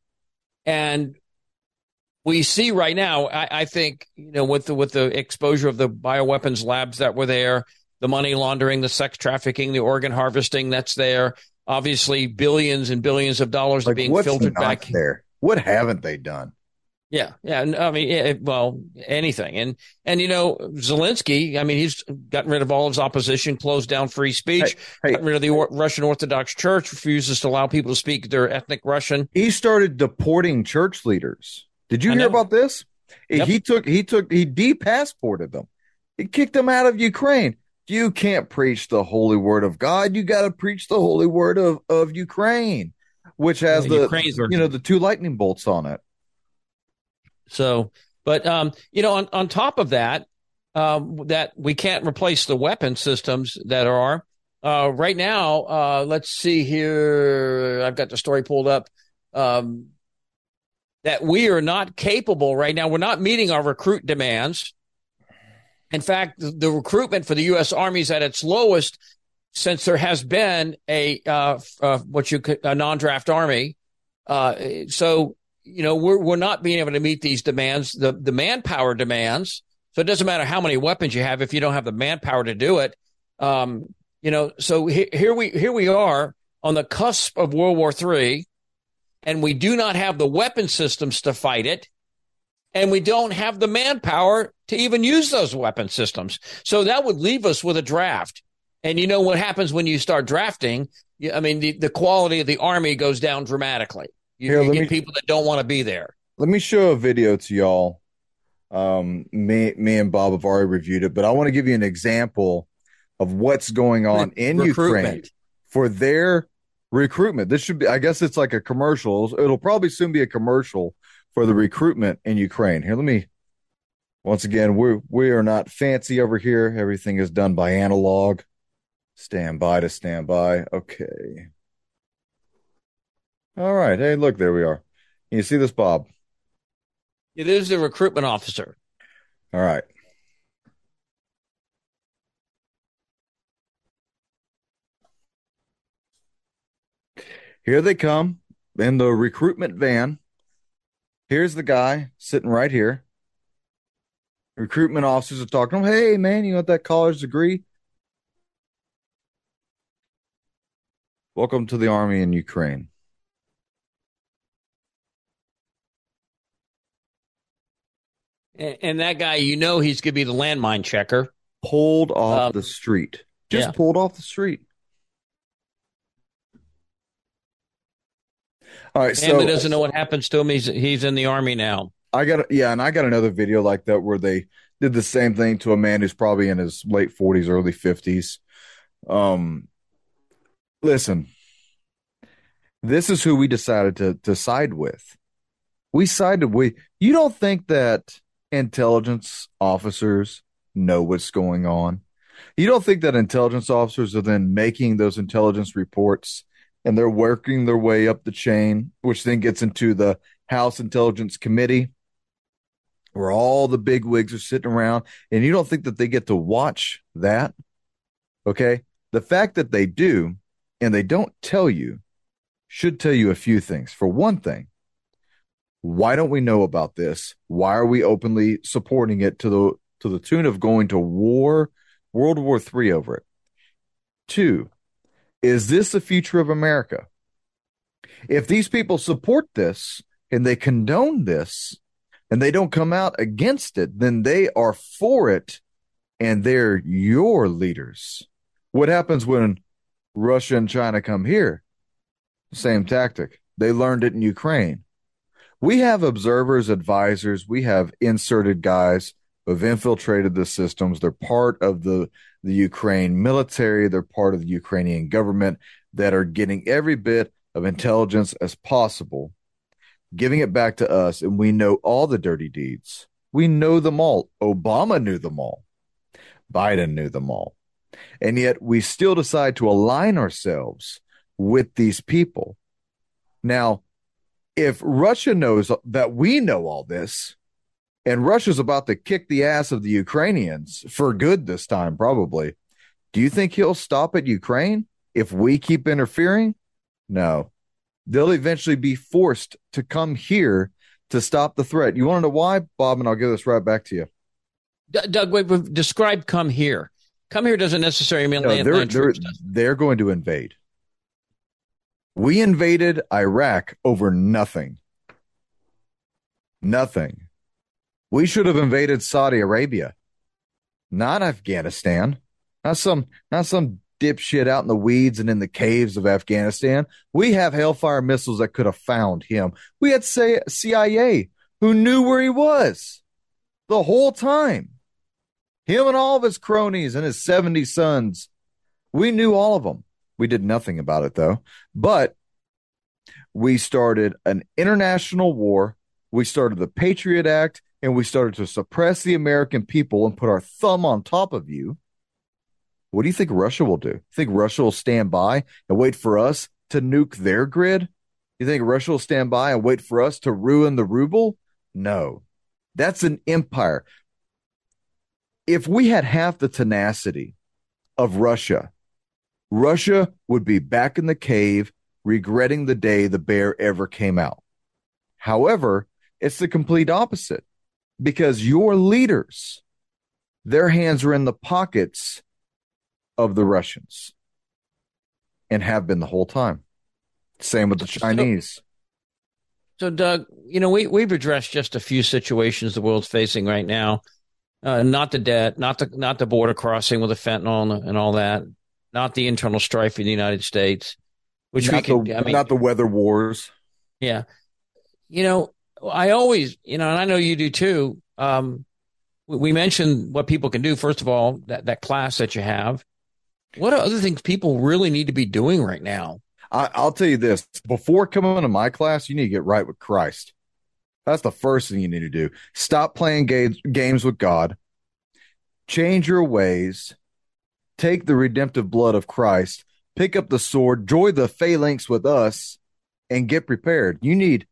And we see right now, I, I think, you know, with the, with the exposure of the bioweapons labs that were there, the money laundering, the sex trafficking, the organ harvesting that's there, obviously, billions and billions of dollars like, are being filtered back there. What haven't they done? Yeah, yeah. I mean, it, well, anything, and and you know, Zelensky. I mean, he's gotten rid of all his opposition, closed down free speech, hey, hey, gotten rid of the or- Russian Orthodox Church, refuses to allow people to speak their ethnic Russian. He started deporting church leaders. Did you I hear know. about this? Yep. He took he took he de-passported them. He kicked them out of Ukraine. You can't preach the holy word of God. You got to preach the holy word of, of Ukraine, which has yeah, the you know the two lightning bolts on it. So, but um, you know, on, on top of that, um, that we can't replace the weapon systems that are uh, right now. Uh, let's see here. I've got the story pulled up. Um, that we are not capable right now. We're not meeting our recruit demands. In fact, the, the recruitment for the U S Army is at its lowest since there has been a uh, uh, what you could, a non-draft army. Uh, so, you know, we're we're not being able to meet these demands, the the manpower demands. So it doesn't matter how many weapons you have if you don't have the manpower to do it. Um, you know, so he, here we here we are on the cusp of World War Three, and we do not have the weapon systems to fight it. And we don't have the manpower to even use those weapon systems. So that would leave us with a draft. And you know what happens when you start drafting? I mean, the, the quality of the army goes down dramatically. You, Here, you get me, people that don't want to be there. Let me show a video to y'all. Um, me, me and Bob have already reviewed it, but I want to give you an example of what's going on in Ukraine for their recruitment. This should be, I guess it's like a commercial. It'll probably soon be a commercial for the recruitment in Ukraine. Here, let me, once again, we we are not fancy over here. Everything is done by analog. Stand by to stand by. Okay. All right. Hey, look, there we are. Can you see this, Bob? It is the recruitment officer. All right. Here they come in the recruitment van. Here's the guy sitting right here. Recruitment officers are talking to him. Hey, man, you want that college degree? Welcome to the army in Ukraine. And, and that guy, you know, he's going to be the landmine checker. Pulled off um, the street. Just yeah. pulled off the street. All right, Family so doesn't know what happens to him. He's he's in the army now. I got yeah, and I got another video like that where they did the same thing to a man who's probably in his late forties, early fifties. Um, listen, this is who we decided to to side with. We sided with. You don't think that intelligence officers know what's going on? You don't think that intelligence officers are then making those intelligence reports and they're working their way up the chain, which then gets into the House Intelligence Committee, where all the big wigs are sitting around, and you don't think that they get to watch that? Okay. The fact that they do and they don't tell you should tell you a few things. For one thing, why don't we know about this? Why are we openly supporting it to the to the tune of going to war, World War Three over it? Two, is this the future of America? If these people support this and they condone this and they don't come out against it, then they are for it and they're your leaders. What happens when Russia and China come here? Same tactic. They learned it in Ukraine. We have observers, advisors, we have inserted guys who have infiltrated the systems. They're part of the, the Ukraine military. They're part of the Ukrainian government that are getting every bit of intelligence as possible, giving it back to us. And we know all the dirty deeds. We know them all. Obama knew them all. Biden knew them all. And yet we still decide to align ourselves with these people. Now, if Russia knows that we know all this, and Russia's about to kick the ass of the Ukrainians for good this time, probably, do you think he'll stop at Ukraine if we keep interfering? No. They'll eventually be forced to come here to stop the threat. You want to know why, Bob? And I'll give this right back to you. D- Doug, wait, describe come here. Come here doesn't necessarily mean no, land, they're, land they're, troops. they're going to invade. We invaded Iraq over nothing. Nothing. We should have invaded Saudi Arabia, not Afghanistan. Not some, not some dipshit out in the weeds and in the caves of Afghanistan. We have Hellfire missiles that could have found him. We had C I A who knew where he was the whole time. Him and all of his cronies and his seventy sons. We knew all of them. We did nothing about it, though. But we started an international war. We started the Patriot Act, and we started to suppress the American people and put our thumb on top of you. What do you think Russia will do? You think Russia will stand by and wait for us to nuke their grid? You think Russia will stand by and wait for us to ruin the ruble? No. That's an empire. If we had half the tenacity of Russia, Russia would be back in the cave, regretting the day the bear ever came out. However, it's the complete opposite, because your leaders, their hands are in the pockets of the Russians and have been the whole time. Same with the Chinese. So, Doug, you know, we, we've addressed just a few situations the world's facing right now. Uh, not the debt, not the not the border crossing with the fentanyl and, and all that, not the internal strife in the United States, which not we could, the, I mean, not the weather wars. Yeah. You know, I always, you know, and I know you do too. Um, we, we mentioned what people can do. First of all, that, that class that you have. What are other things people really need to be doing right now? I, I'll tell you this. Before coming to my class, you need to get right with Christ. That's the first thing you need to do. Stop playing ga- games with God. Change your ways. Take the redemptive blood of Christ. Pick up the sword. Join the phalanx with us and get prepared. You need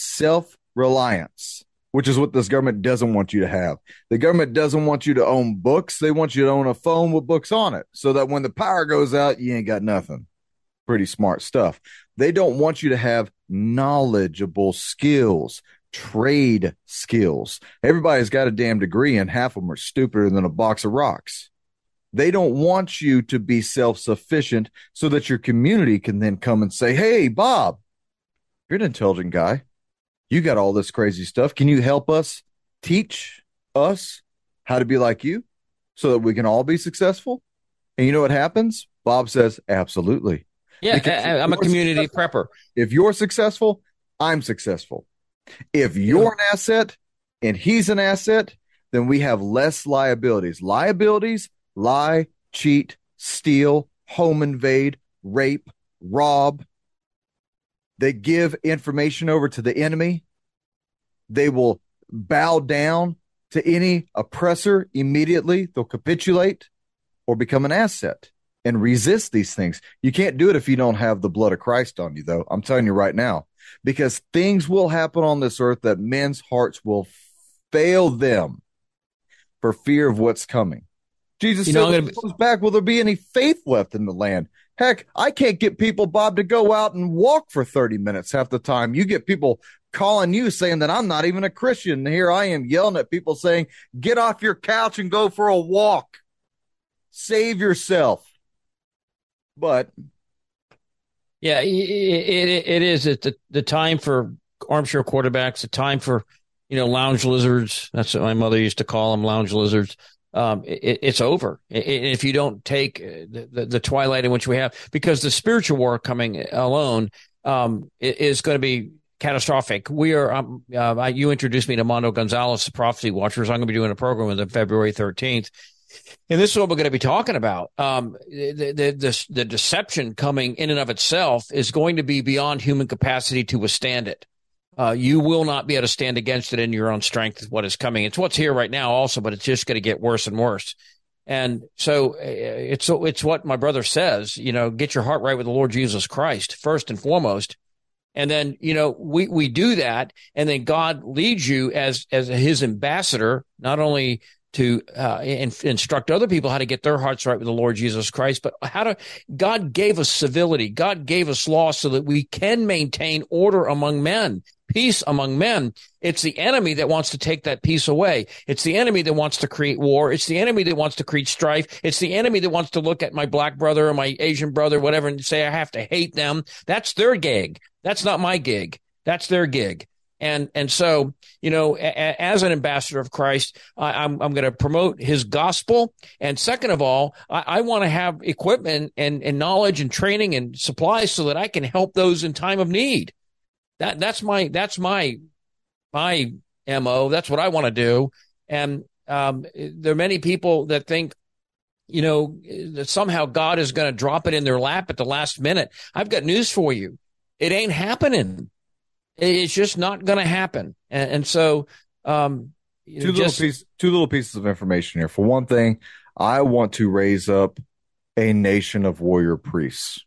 self-reliance, which is what this government doesn't want you to have. The government doesn't want you to own books. They want you to own a phone with books on it so that when the power goes out, you ain't got nothing. Pretty smart stuff. They don't want you to have knowledgeable skills, trade skills. Everybody's got a damn degree, and half of them are stupider than a box of rocks. They don't want you to be self-sufficient so that your community can then come and say, hey, Bob, you're an intelligent guy. You got all this crazy stuff. Can you help us teach us how to be like you so that we can all be successful? And you know what happens? Bob says, absolutely. Yeah, I, I'm a community prepper. If you're successful, I'm successful. If you're an asset and he's an asset, then we have less liabilities. Liabilities, lie, cheat, steal, home invade, rape, rob. They give information over to the enemy. They will bow down to any oppressor immediately. They'll capitulate or become an asset and resist these things. You can't do it if you don't have the blood of Christ on you, though. I'm telling you right now, because things will happen on this earth that men's hearts will fail them for fear of what's coming. Jesus you said, know, when he comes back, will there be any faith left in the land? Heck, I can't get people, Bob, to go out and walk for thirty minutes half the time. You get people calling you saying that I'm not even a Christian. And here I am yelling at people saying, get off your couch and go for a walk. Save yourself. But yeah, it, it, it is at the, the time for armchair quarterbacks, the time for, you know, lounge lizards. That's what my mother used to call them, lounge lizards. Um, it, it's over it, if you don't take the, the, the twilight in which we have, because the spiritual war coming alone um, is going to be catastrophic. We are. Um, uh, you introduced me to Mondo Gonzalez, the Prophecy Watchers. I'm going to be doing a program with them February thirteenth, and this is what we're going to be talking about. Um, the, the the the deception coming in and of itself is going to be beyond human capacity to withstand it. Uh, you will not be able to stand against it in your own strength. What is coming? It's what's here right now also, but it's just going to get worse and worse. And so it's, it's what my brother says, you know, get your heart right with the Lord Jesus Christ first and foremost. And then, you know, we, we do that. And then God leads you as, as his ambassador, not only to uh, in, instruct other people how to get their hearts right with the Lord Jesus Christ, but how to, God gave us civility. God gave us law so that we can maintain order among men, peace among men. It's the enemy that wants to take that peace away. It's the enemy that wants to create war. It's the enemy that wants to create strife. It's the enemy that wants to look at my black brother or my Asian brother, whatever, and say, I have to hate them. That's their gig. That's not my gig. That's their gig. And and so, you know, a, as an ambassador of Christ, I, I'm I'm going to promote his gospel. And second of all, I, I want to have equipment and, and knowledge and training and supplies so that I can help those in time of need. That that's my that's my my M O. That's what I want to do. And um, there are many people that think, you know, that somehow God is going to drop it in their lap at the last minute. I've got news for you. It ain't happening. It's just not going to happen. And, and so, um, two just, little pieces, two little pieces of information here. For one thing, I want to raise up a nation of warrior priests.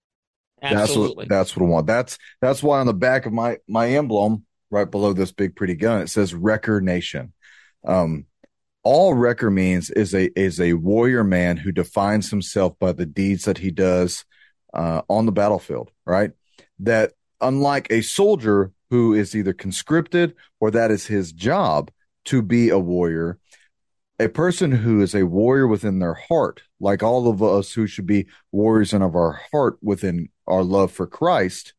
Absolutely. That's what, that's what I want. That's, that's why on the back of my, my emblem, right below this big, pretty gun, it says Wrecker Nation. Um, all Wrecker means is a, is a warrior man who defines himself by the deeds that he does, uh, on the battlefield, right? That, unlike a soldier who is either conscripted or that is his job to be a warrior, a person who is a warrior within their heart, like all of us who should be warriors in of our heart within our love for Christ,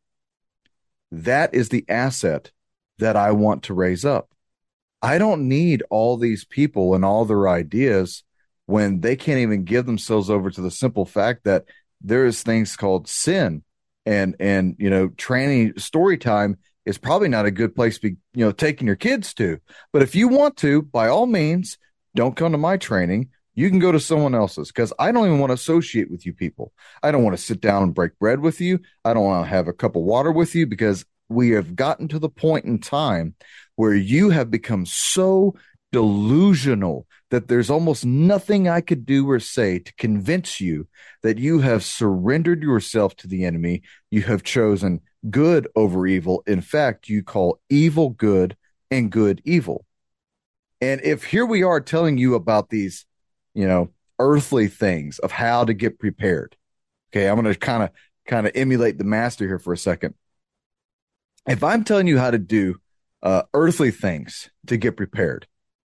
that is the asset that I want to raise up. I don't need all these people and all their ideas when they can't even give themselves over to the simple fact that there is things called sin. And, and, you know, training story time is probably not a good place to be, you know, taking your kids to. But if you want to, by all means, don't come to my training. You can go to someone else's, because I don't even want to associate with you people. I don't want to sit down and break bread with you. I don't want to have a cup of water with you, because we have gotten to the point in time where you have become so delusional that there's almost nothing I could do or say to convince you that you have surrendered yourself to the enemy. You have chosen good over evil. In fact, you call evil good and good evil. And if here we are telling you about these, you know, earthly things of how to get prepared. Okay, I'm going to kind of kind of emulate the master here for a second. If I'm telling you how to do uh, earthly things to get prepared,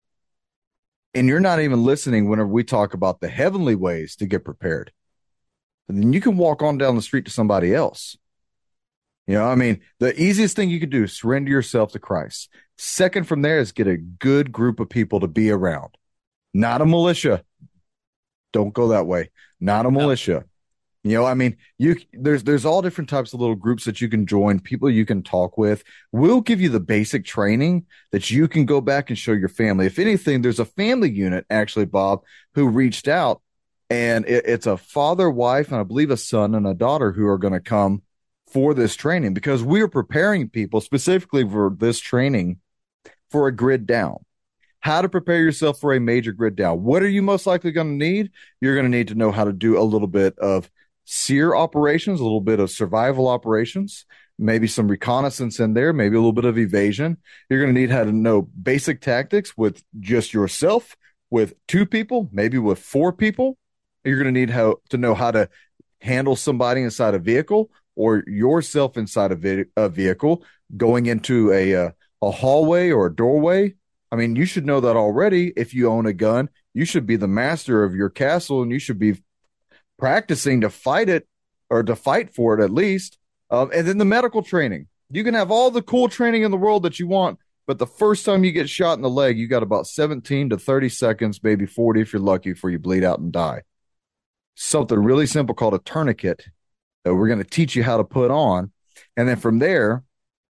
and you're not even listening whenever we talk about the heavenly ways to get prepared, and then you can walk on down the street to somebody else. You know, I mean, the easiest thing you could do is surrender yourself to Christ. Second from there is get a good group of people to be around. Not a militia. Don't go that way. Not a militia. You know, I mean, you there's there's all different types of little groups that you can join, people you can talk with. We'll give you the basic training that you can go back and show your family. If anything, there's a family unit, actually, Bob, who reached out, and it, it's a father, wife, and I believe a son and a daughter who are going to come for this training, because we're preparing people specifically for this training for a grid down. how to prepare yourself for a major grid down. What are you most likely going to need? You're going to need to know how to do a little bit of SEER operations, a little bit of survival operations, maybe some reconnaissance in there, maybe a little bit of evasion. You're going to need how to know basic tactics with just yourself, with two people, maybe with four people. You're going to need how to know how to handle somebody inside a vehicle or yourself inside a, vi- a vehicle going into a, uh, a hallway or a doorway. I mean, you should know that already. If you own a gun, you should be the master of your castle and you should be practicing to fight it or to fight for it at least. Um, and then the medical training. You can have all the cool training in the world that you want, but the first time you get shot in the leg, you got about seventeen to thirty seconds, maybe forty if you're lucky, before you bleed out and die. Something really simple called a tourniquet that we're going to teach you how to put on. And then from there,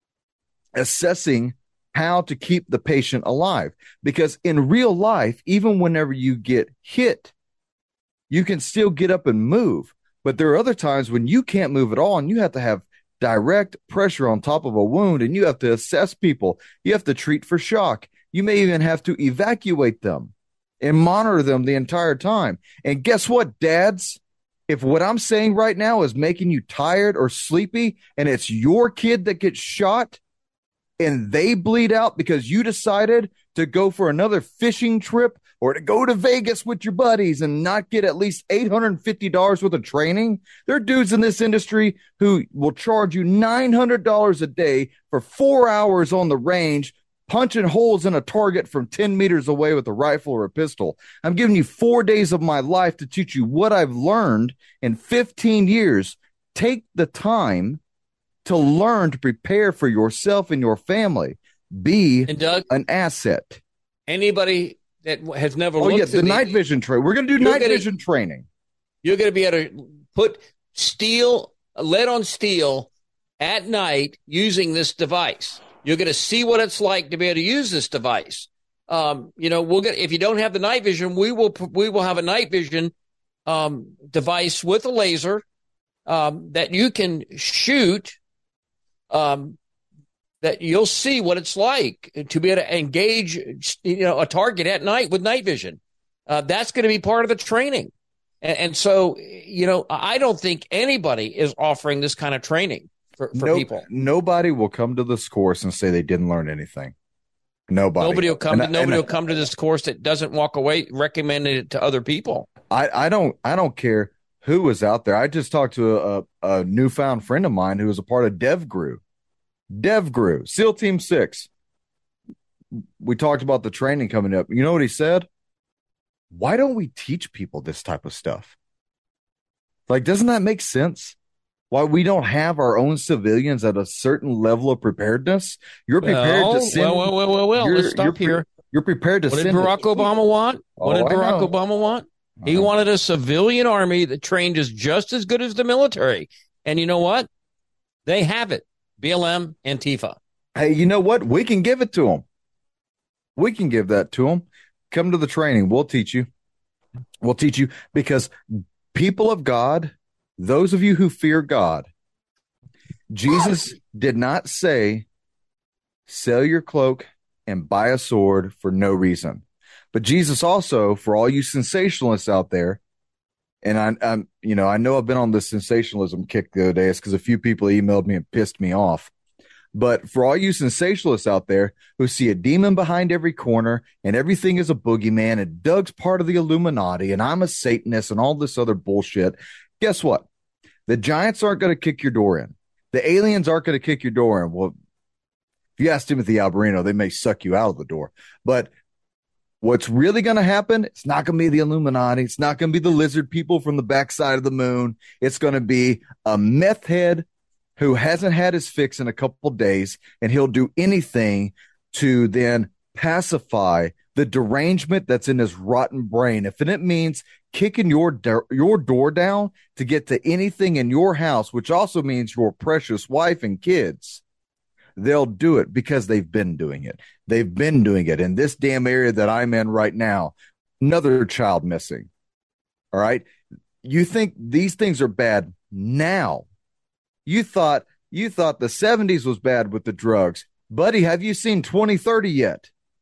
assessing how to keep the patient alive. Because in real life, even whenever you get hit, you can still get up and move. But there are other times when you can't move at all and you have to have direct pressure on top of a wound and you have to assess people. You have to treat for shock. You may even have to evacuate them and monitor them the entire time. And guess what, dads? If what I'm saying right now is making you tired or sleepy and it's your kid that gets shot, and they bleed out because you decided to go for another fishing trip or to go to Vegas with your buddies and not get at least eight hundred fifty dollars worth of training. There are dudes in this industry who will charge you nine hundred dollars a day for four hours on the range, punching holes in a target from ten meters away with a rifle or a pistol. I'm giving you four days of my life to teach you what I've learned in fifteen years. Take the time to learn to prepare for yourself and your family. Be and Doug, an asset. Anybody that has never oh, looked yeah, at the night vision training. We're going to do night gonna, vision training. You're going to be able to put steel, lead on steel at night using this device. You're going to see what it's like to be able to use this device. Um, you know, we'll get, if you don't have the night vision, we will, we will have a night vision um, device with a laser um, that you can shoot. Um, that you'll see what it's like to be able to engage, you know, a target at night with night vision. Uh, that's going to be part of the training. And, and so, you know, I don't think anybody is offering this kind of training for, for nope, people. Nobody will come to this course and say they didn't learn anything. Nobody. Nobody will come. And, to, nobody and, will come to this course that doesn't walk away recommending it to other people. I, I don't. I don't care who was out there. I just talked to a, a newfound friend of mine who was a part of DevGru. DevGru, SEAL Team Six. We talked about the training coming up. You know what he said? Why don't we teach people this type of stuff? Like, doesn't that make sense? Why we don't have our own civilians at a certain level of preparedness? You're prepared well, to send. Well, well, well, well, well. Let's stop you're, here. You're prepared to what send. What did Barack Obama want? What oh, did Barack Obama want? He uh-huh. wanted a civilian army that trained as just as good as the military. And you know what? They have it. B L M, Antifa. Hey, you know what? We can give it to them. We can give that to them. Come to the training. We'll teach you. We'll teach you because people of God, those of you who fear God, Jesus did not say, sell your cloak and buy a sword for no reason. But Jesus also, for all you sensationalists out there, and I, I'm, you know, I know I've been on this sensationalism kick the other day. It's because a few people emailed me and pissed me off. But for all you sensationalists out there who see a demon behind every corner and everything is a boogeyman and Doug's part of the Illuminati and I'm a Satanist and all this other bullshit, guess what? The giants aren't going to kick your door in. The aliens aren't going to kick your door in. Well, if you ask Timothy Alberino, they may suck you out of the door. But what's really going to happen, it's not going to be the Illuminati. It's not going to be the lizard people from the backside of the moon. It's going to be a meth head who hasn't had his fix in a couple days, and he'll do anything to then pacify the derangement that's in his rotten brain. If it means kicking your, do- your door down to get to anything in your house, which also means your precious wife and kids, they'll do it because they've been doing it. They've been doing it in this damn area that I'm in right now. Another child missing. All right. You think these things are bad now. You thought, you thought the seventies was bad with the drugs. Buddy, have you seen twenty thirty yet?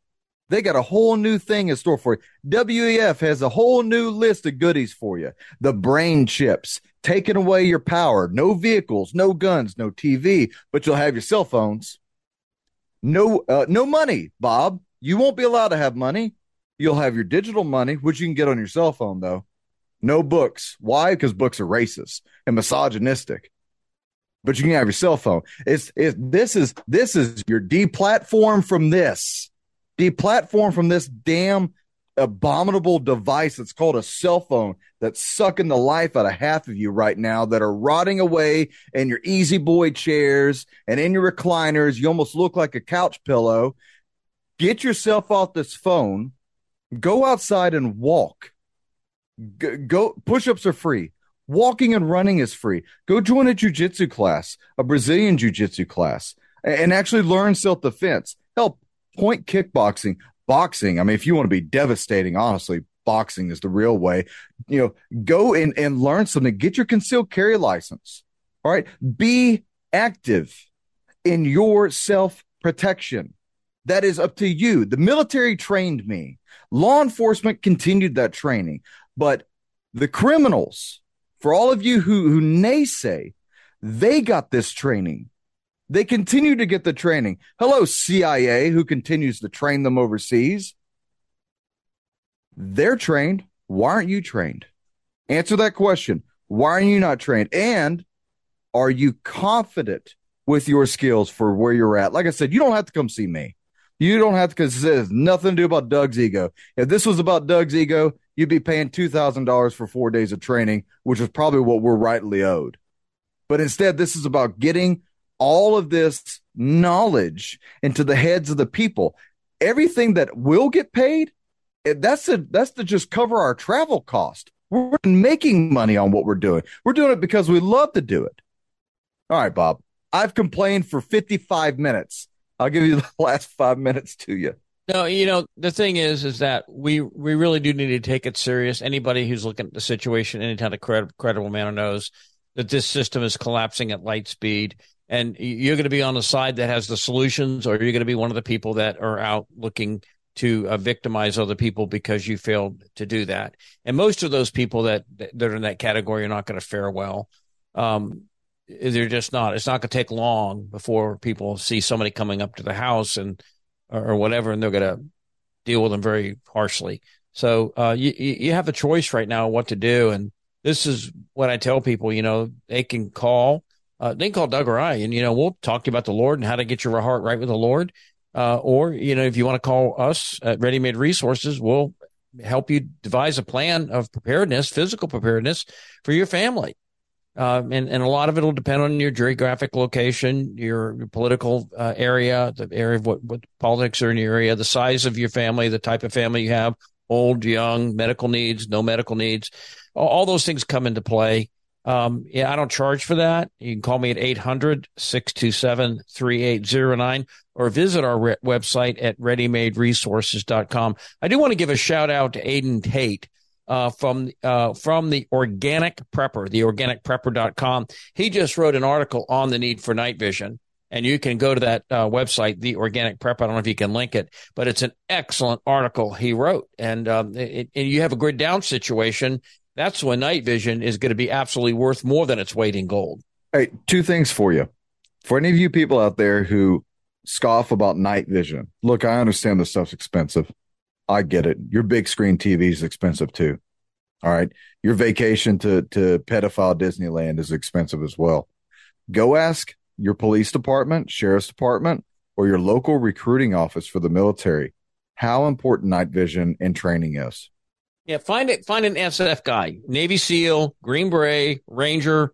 They got a whole new thing in store for you. W E F has a whole new list of goodies for you. The brain chips, taking away your power, no vehicles, no guns, no T V, but you'll have your cell phones. No, uh, no money, Bob. You won't be allowed to have money. You'll have your digital money, which you can get on your cell phone, though. No books. Why? Because books are racist and misogynistic. But you can have your cell phone. It's, it's this is this is your deplatform from this. Deplatform from this damn abominable device that's called a cell phone that's sucking the life out of half of you right now, that are rotting away in your easy boy chairs and in your recliners. You almost look like a couch pillow. Get yourself off this phone. Go outside and walk. Go, go push-ups are free. Walking and running is free. Go join a jiu-jitsu class, a Brazilian jiu-jitsu class, and actually learn self-defense. Help, point kickboxing, boxing. I mean, if you want to be devastating, honestly, boxing is the real way. You know, go and, and learn something. Get your concealed carry license. All right. Be active in your self-protection. That is up to you. The military trained me. Law enforcement continued that training. But the criminals, for all of you who, who naysay, they got this training. They continue to get the training. Hello, C I A, who continues to train them overseas. They're trained. Why aren't you trained? Answer that question. Why are you not trained? And are you confident with your skills for where you're at? Like I said, you don't have to come see me. You don't have to, because it has nothing to do about Doug's ego. If this was about Doug's ego, you'd be paying two thousand dollars for four days of training, which is probably what we're rightly owed. But instead, this is about getting all of this knowledge into the heads of the people. Everything that will get paid, that's to, that's to just cover our travel cost. We're making money on what we're doing. We're doing it because we love to do it. All right, Bob, I've complained for fifty-five minutes. I'll give you the last five minutes to you. No, you know, the thing is, is that we, we really do need to take it serious. Anybody who's looking at the situation, any kind of credi- credible manner knows that this system is collapsing at light speed. And you're going to be on the side that has the solutions, or you're going to be one of the people that are out looking to uh, victimize other people because you failed to do that. And most of those people that, that are in that category are not going to fare well. Um, they're just not. It's not going to take long before people see somebody coming up to the house and or, or whatever, and they're going to deal with them very harshly. So uh, you you have a choice right now what to do. And this is what I tell people. You know, they can call. Uh, they can call Doug or I, and, you know, we'll talk to you about the Lord and how to get your heart right with the Lord. Uh, or, you know, if you want to call us at Ready Made Resources, we'll help you devise a plan of preparedness, physical preparedness for your family. Uh, and, and a lot of it will depend on your geographic location, your, your political uh, area, the area of what, what politics are in your area, the size of your family, the type of family you have, old, young, medical needs, no medical needs. All, all those things come into play. Um, yeah, I don't charge for that. You can call me at eight hundred, six two seven, three eight zero nine or visit our re- website at ready made resources dot com. I do want to give a shout out to Aiden Tate uh, from, uh, from the Organic Prepper, the organic prepper dot com. He just wrote an article on the need for night vision, and you can go to that uh, website, The Organic Prepper. I don't know if you can link it, but it's an excellent article he wrote. And, um, it, and you have a grid down situation. That's when night vision is going to be absolutely worth more than its weight in gold. Hey, two things for you. For any of you people out there who scoff about night vision, look, I understand this stuff's expensive. I get it. Your big screen T V is expensive too. All right. Your vacation to, to pedophile Disneyland is expensive as well. Go ask your police department, sheriff's department, or your local recruiting office for the military how important night vision and training is. Yeah, find it. Find an S F guy, Navy SEAL, Green Beret, Ranger,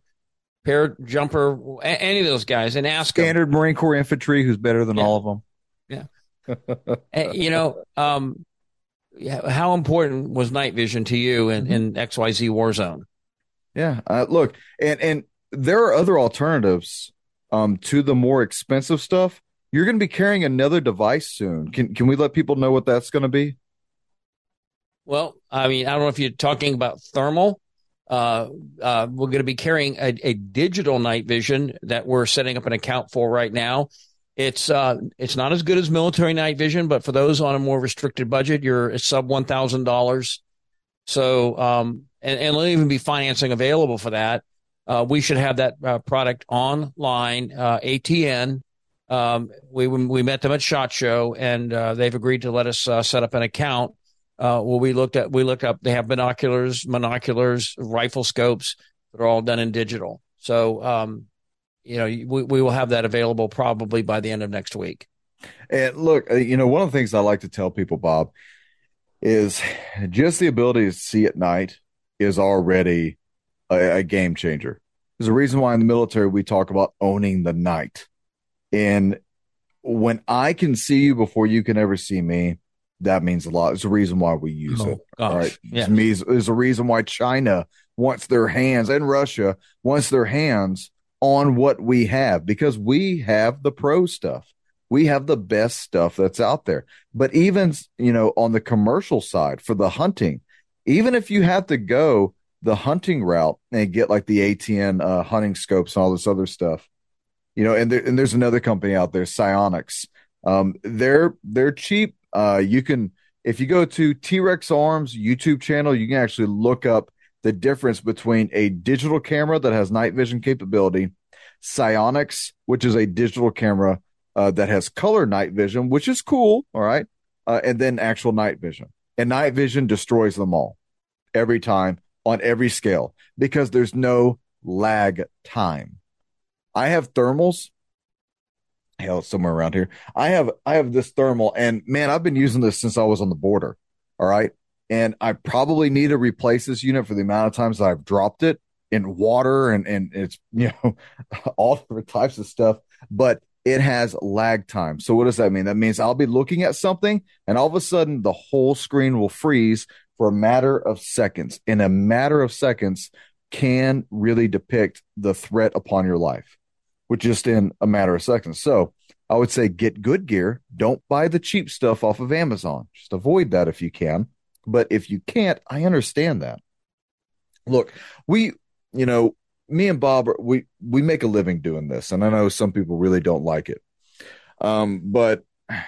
Parajumper, a- any of those guys, and ask them. Standard Marine Corps infantry, who's better than yeah. all of them. Yeah. And, you know, um, how important was night vision to you in, in X Y Z war zone? Yeah. Uh, look, and and there are other alternatives um, to the more expensive stuff. You're going to be carrying another device soon. Can can we let people know what that's going to be? Well, I mean, I don't know if you're talking about thermal. Uh, uh, we're going to be carrying a, a digital night vision that we're setting up an account for right now. It's uh, it's not as good as military night vision, but for those on a more restricted budget, you're sub one thousand dollars. So, um, and, and there'll even be financing available for that. Uh, we should have that uh, product online, uh, A T N. Um, we we met them at SHOT Show, and uh, they've agreed to let us uh, set up an account. Uh, well, we looked at we looked up. They have binoculars, monoculars, rifle scopes that are all done in digital. So, um, you know, we we will have that available probably by the end of next week. And look, uh, you know, one of the things I like to tell people, Bob, is just the ability to see at night is already a, a game changer. There's a reason why in the military we talk about owning the night. And when I can see you before you can ever see me, that means a lot. It's a reason why we use oh, it. Gosh. All right. Yeah. There's a reason why China wants their hands, and Russia wants their hands on what we have, because we have the pro stuff. We have the best stuff that's out there. But even, you know, on the commercial side for the hunting, even if you have to go the hunting route and get like the A T N uh, hunting scopes and all this other stuff, you know, and, there, and there's another company out there, Psionics. Um, they're they're cheap. Uh, you can, if you go to T-Rex Arms YouTube channel, you can actually look up the difference between a digital camera that has night vision capability, Psionics, which is a digital camera uh, that has color night vision, which is cool, all right, uh, and then actual night vision. And night vision destroys them all every time on every scale because there's no lag time. I have thermals. Hell, it's somewhere around here. I have I have this thermal, and man, I've been using this since I was on the border. All right. And I probably need to replace this unit for the amount of times that I've dropped it in water and, and it's, you know, all different types of stuff, but it has lag time. So what does that mean? That means I'll be looking at something and all of a sudden the whole screen will freeze for a matter of seconds. And a matter of seconds can really depict the threat upon your life, with just in a matter of seconds. So I would say get good gear. Don't buy the cheap stuff off of Amazon. Just avoid that if you can. But if you can't, I understand that. Look, we, you know, me and Bob, we, we make a living doing this. And I know some people really don't like it. Um, but,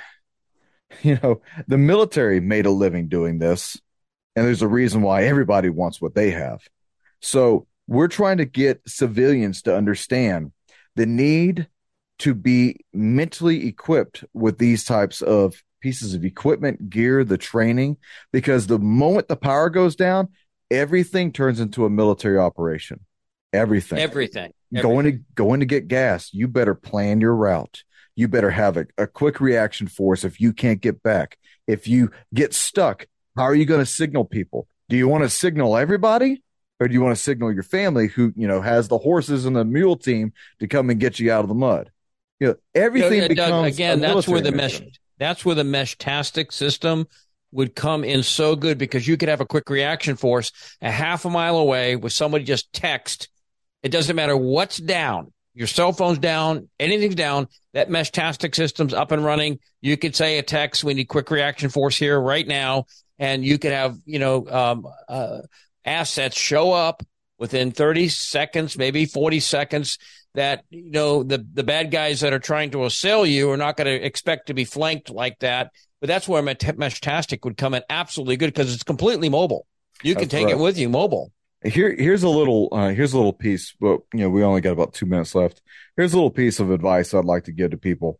you know, the military made a living doing this. And there's a reason why everybody wants what they have. So we're trying to get civilians to understand the need to be mentally equipped with these types of pieces of equipment, gear, the training, because the moment the power goes down, everything turns into a military operation. Everything. Everything. Going to going to get gas, you better plan your route. You better have a, a quick reaction force if you can't get back. If you get stuck, how are you going to signal people? Do you want to signal everybody? Or do you want to signal your family who, you know, has the horses and the mule team to come and get you out of the mud? You know, everything you know, becomes Doug, again. That's where the mission. mesh. That's where the Meshtastic system would come in so good, because you could have a quick reaction force a half a mile away with somebody just text. It doesn't matter what's down. Your cell phone's down. Anything's down. That Meshtastic system's up and running. You could say a text. We need quick reaction force here right now, and you could have you know. Um, uh, assets show up within thirty seconds, maybe forty seconds, that, you know, the, the bad guys that are trying to assail you are not going to expect to be flanked like that. But that's where Meshtastic would come in absolutely good, because it's completely mobile. You can that's take right. it with you mobile. Here, here's a little, uh, here's a little piece, but you know, we only got about two minutes left. Here's a little piece of advice I'd like to give to people.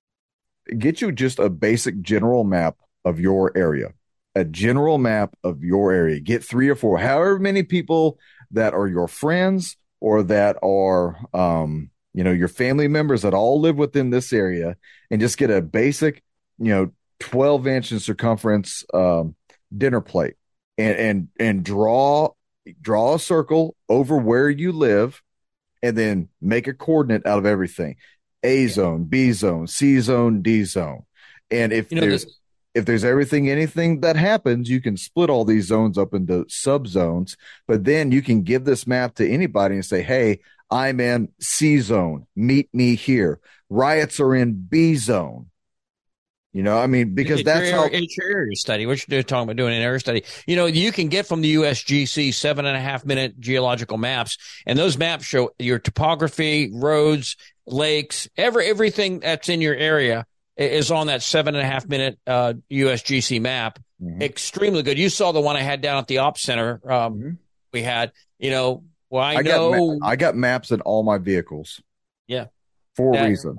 Get you just a basic general map of your area. A general map of your area. Get three or four, however many people that are your friends or that are, um, you know, your family members that all live within this area, and just get a basic, you know, twelve inch in circumference um, dinner plate, and and and draw draw a circle over where you live, and then make a coordinate out of everything: A zone, B zone, C zone, D zone, and if you know, there's this- If there's everything, anything that happens, you can split all these zones up into subzones, but then you can give this map to anybody and say, hey, I'm in C zone. Meet me here. Riots are in B zone. You know, I mean, because it's that's your, how it's your area study. What you're talking about doing an area study. You know, you can get from the U S G C seven and a half minute geological maps, and those maps show your topography, roads, lakes, every everything that's in your area is on that seven and a half minute uh, U S G C map. Mm-hmm. Extremely good. You saw the one I had down at the Ops Center. Um, mm-hmm. We had, you know, well, I, I know. Got ma- I got maps in all my vehicles. Yeah. For a reason.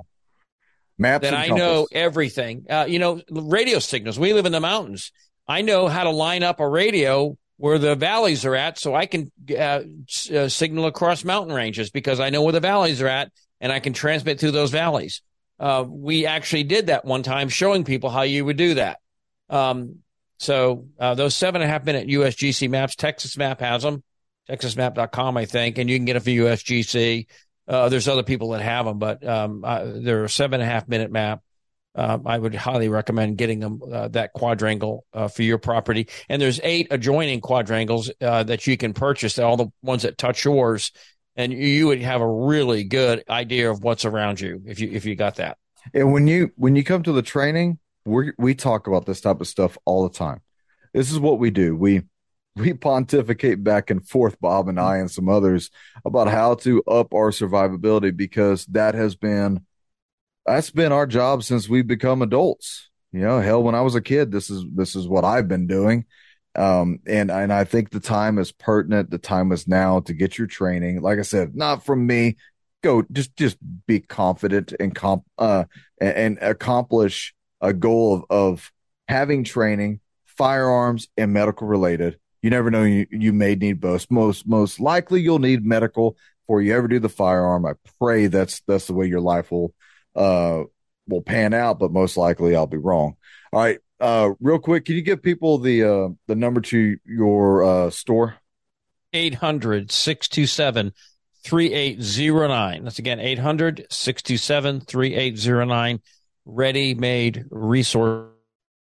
Maps that and I compass. know everything. Uh, you know, radio signals. We live in the mountains. I know how to line up a radio where the valleys are at, so I can uh, uh, signal across mountain ranges because I know where the valleys are at, and I can transmit through those valleys. Uh, we actually did that one time, showing people how you would do that. Um, so uh, those seven and a half minute U S G C maps, Texas Map has them, texas map dot com, I think, and you can get them for U S G C. Uh, there's other people that have them, but um, uh, they're a seven and a half minute map. Uh, I would highly recommend getting them, uh, that quadrangle uh, for your property. And there's eight adjoining quadrangles uh, that you can purchase, all the ones that touch yours. And you would have a really good idea of what's around you if you if you got that. And when you when you come to the training, we we talk about this type of stuff all the time. This is what we do. We we pontificate back and forth, Bob and I and some others, about how to up our survivability, because that has been that's been our job since we've become adults. You know, hell, when I was a kid, this is this is what I've been doing. Um, and, and I think the time is pertinent. The time is now to get your training. Like I said, not from me. Go just, just be confident and comp, uh, and, and accomplish a goal of, of having training, firearms and medical related. You never know. You, you may need both. Most, most likely you'll need medical before you ever do the firearm. I pray that's, that's the way your life will, uh, will pan out, but most likely I'll be wrong. All right. Uh, real quick, can you give people the uh, the number to your uh, store? eight hundred, six two seven, three eight zero nine. That's again, eight hundred, six two seven, three eight zero nine. Ready-made resource.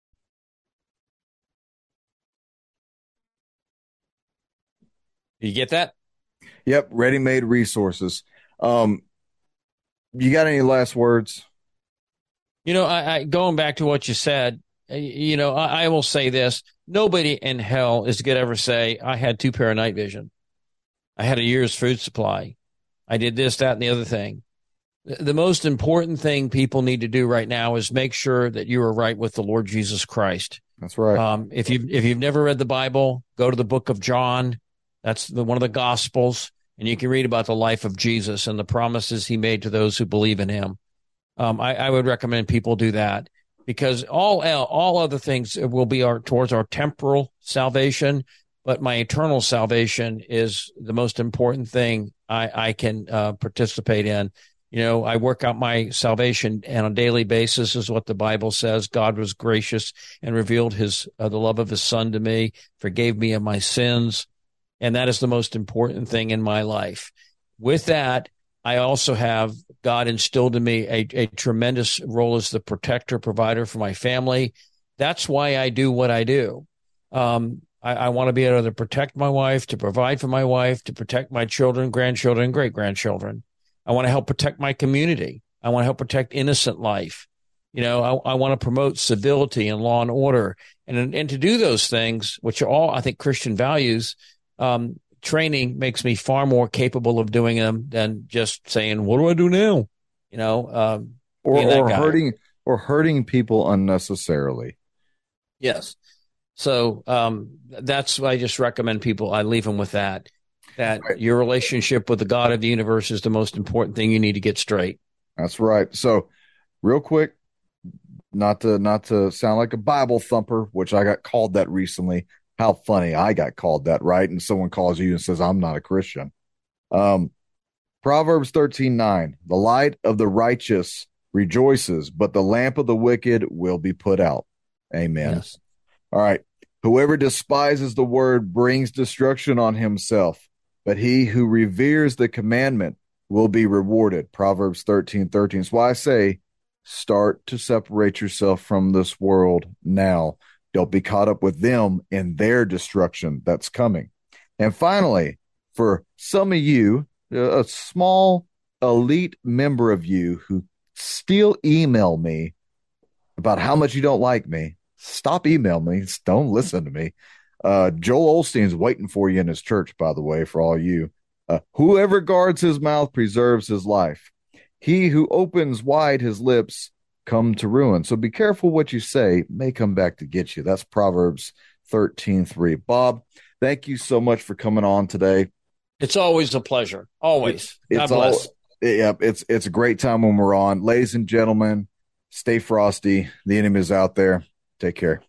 You get that? Yep, ready-made resources. Um, you got any last words? You know, I, I going back to what you said, you know, I, I will say this. Nobody in hell is going to ever say, I had two pair of night vision. I had a year's food supply. I did this, that, and the other thing. The, the most important thing people need to do right now is make sure that you are right with the Lord Jesus Christ. That's right. Um, if you've, if you've never read the Bible, go to the book of John. That's the, one of the Gospels, and you can read about the life of Jesus and the promises he made to those who believe in him. Um, I, I would recommend people do that. Because all all other things will be our towards our temporal salvation, but my eternal salvation is the most important thing I, I can uh, participate in. You know, I work out my salvation on a daily basis, is what the Bible says. God was gracious and revealed his uh, the love of his Son to me, forgave me of my sins, and that is the most important thing in my life. With that, I also have God instilled in me a, a tremendous role as the protector, provider for my family. That's why I do what I do. Um, I, I want to be able to protect my wife, to provide for my wife, to protect my children, grandchildren, and great-grandchildren. I want to help protect my community. I want to help protect innocent life. You know, I, I want to promote civility and law and order. And, and to do those things, which are all, I think, Christian values, um, training makes me far more capable of doing them than just saying, what do I do now? You know, um, or, or hurting or hurting people unnecessarily. Yes. So um, that's why I just recommend people. I leave them with that, that right. Your relationship with the God of the universe is the most important thing you need to get straight. That's right. So real quick, not to, not to sound like a Bible thumper, which I got called that recently. How funny I got called that, right? And someone calls you and says, I'm not a Christian. Um, Proverbs thirteen nine, the light of the righteous rejoices, but the lamp of the wicked will be put out. Amen. Yes. All right. Whoever despises the word brings destruction on himself, but he who reveres the commandment will be rewarded. Proverbs thirteen thirteen. So I say, start to separate yourself from this world now. Don't be caught up with them in their destruction that's coming. And finally, for some of you, a small elite member of you who still email me about how much you don't like me, stop emailing me. Don't listen to me. Uh, Joel Osteen's waiting for you in his church, by the way, for all you. Uh, whoever guards his mouth preserves his life. He who opens wide his lips come to ruin. So be careful what you say, may come back to get you. That's Proverbs thirteen three. Bob, thank you so much for coming on today. It's always a pleasure. Always. It's, God it's bless. All, yeah, it's it's a great time when we're on. Ladies and gentlemen, stay frosty. The enemy is out there. Take care.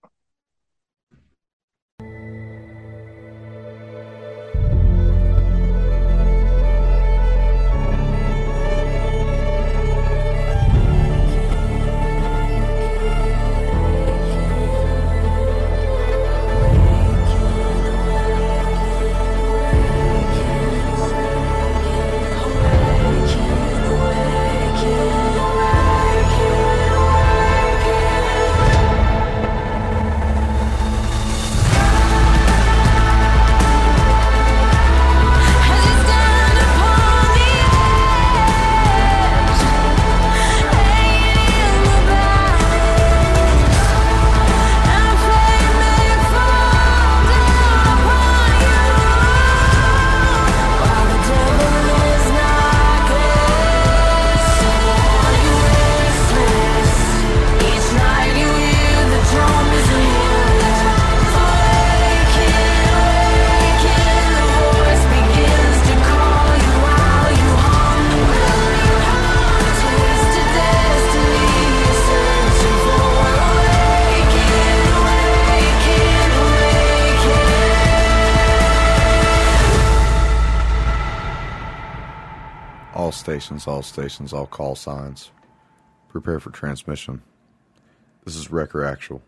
All stations, all stations, all call signs. Prepare for transmission. This is Wrecker Actual.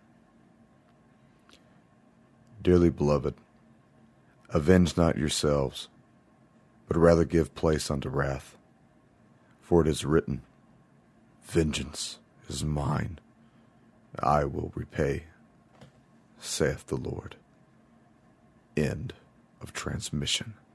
Dearly beloved, avenge not yourselves, but rather give place unto wrath. For it is written, vengeance is mine, I will repay, saith the Lord. End of transmission.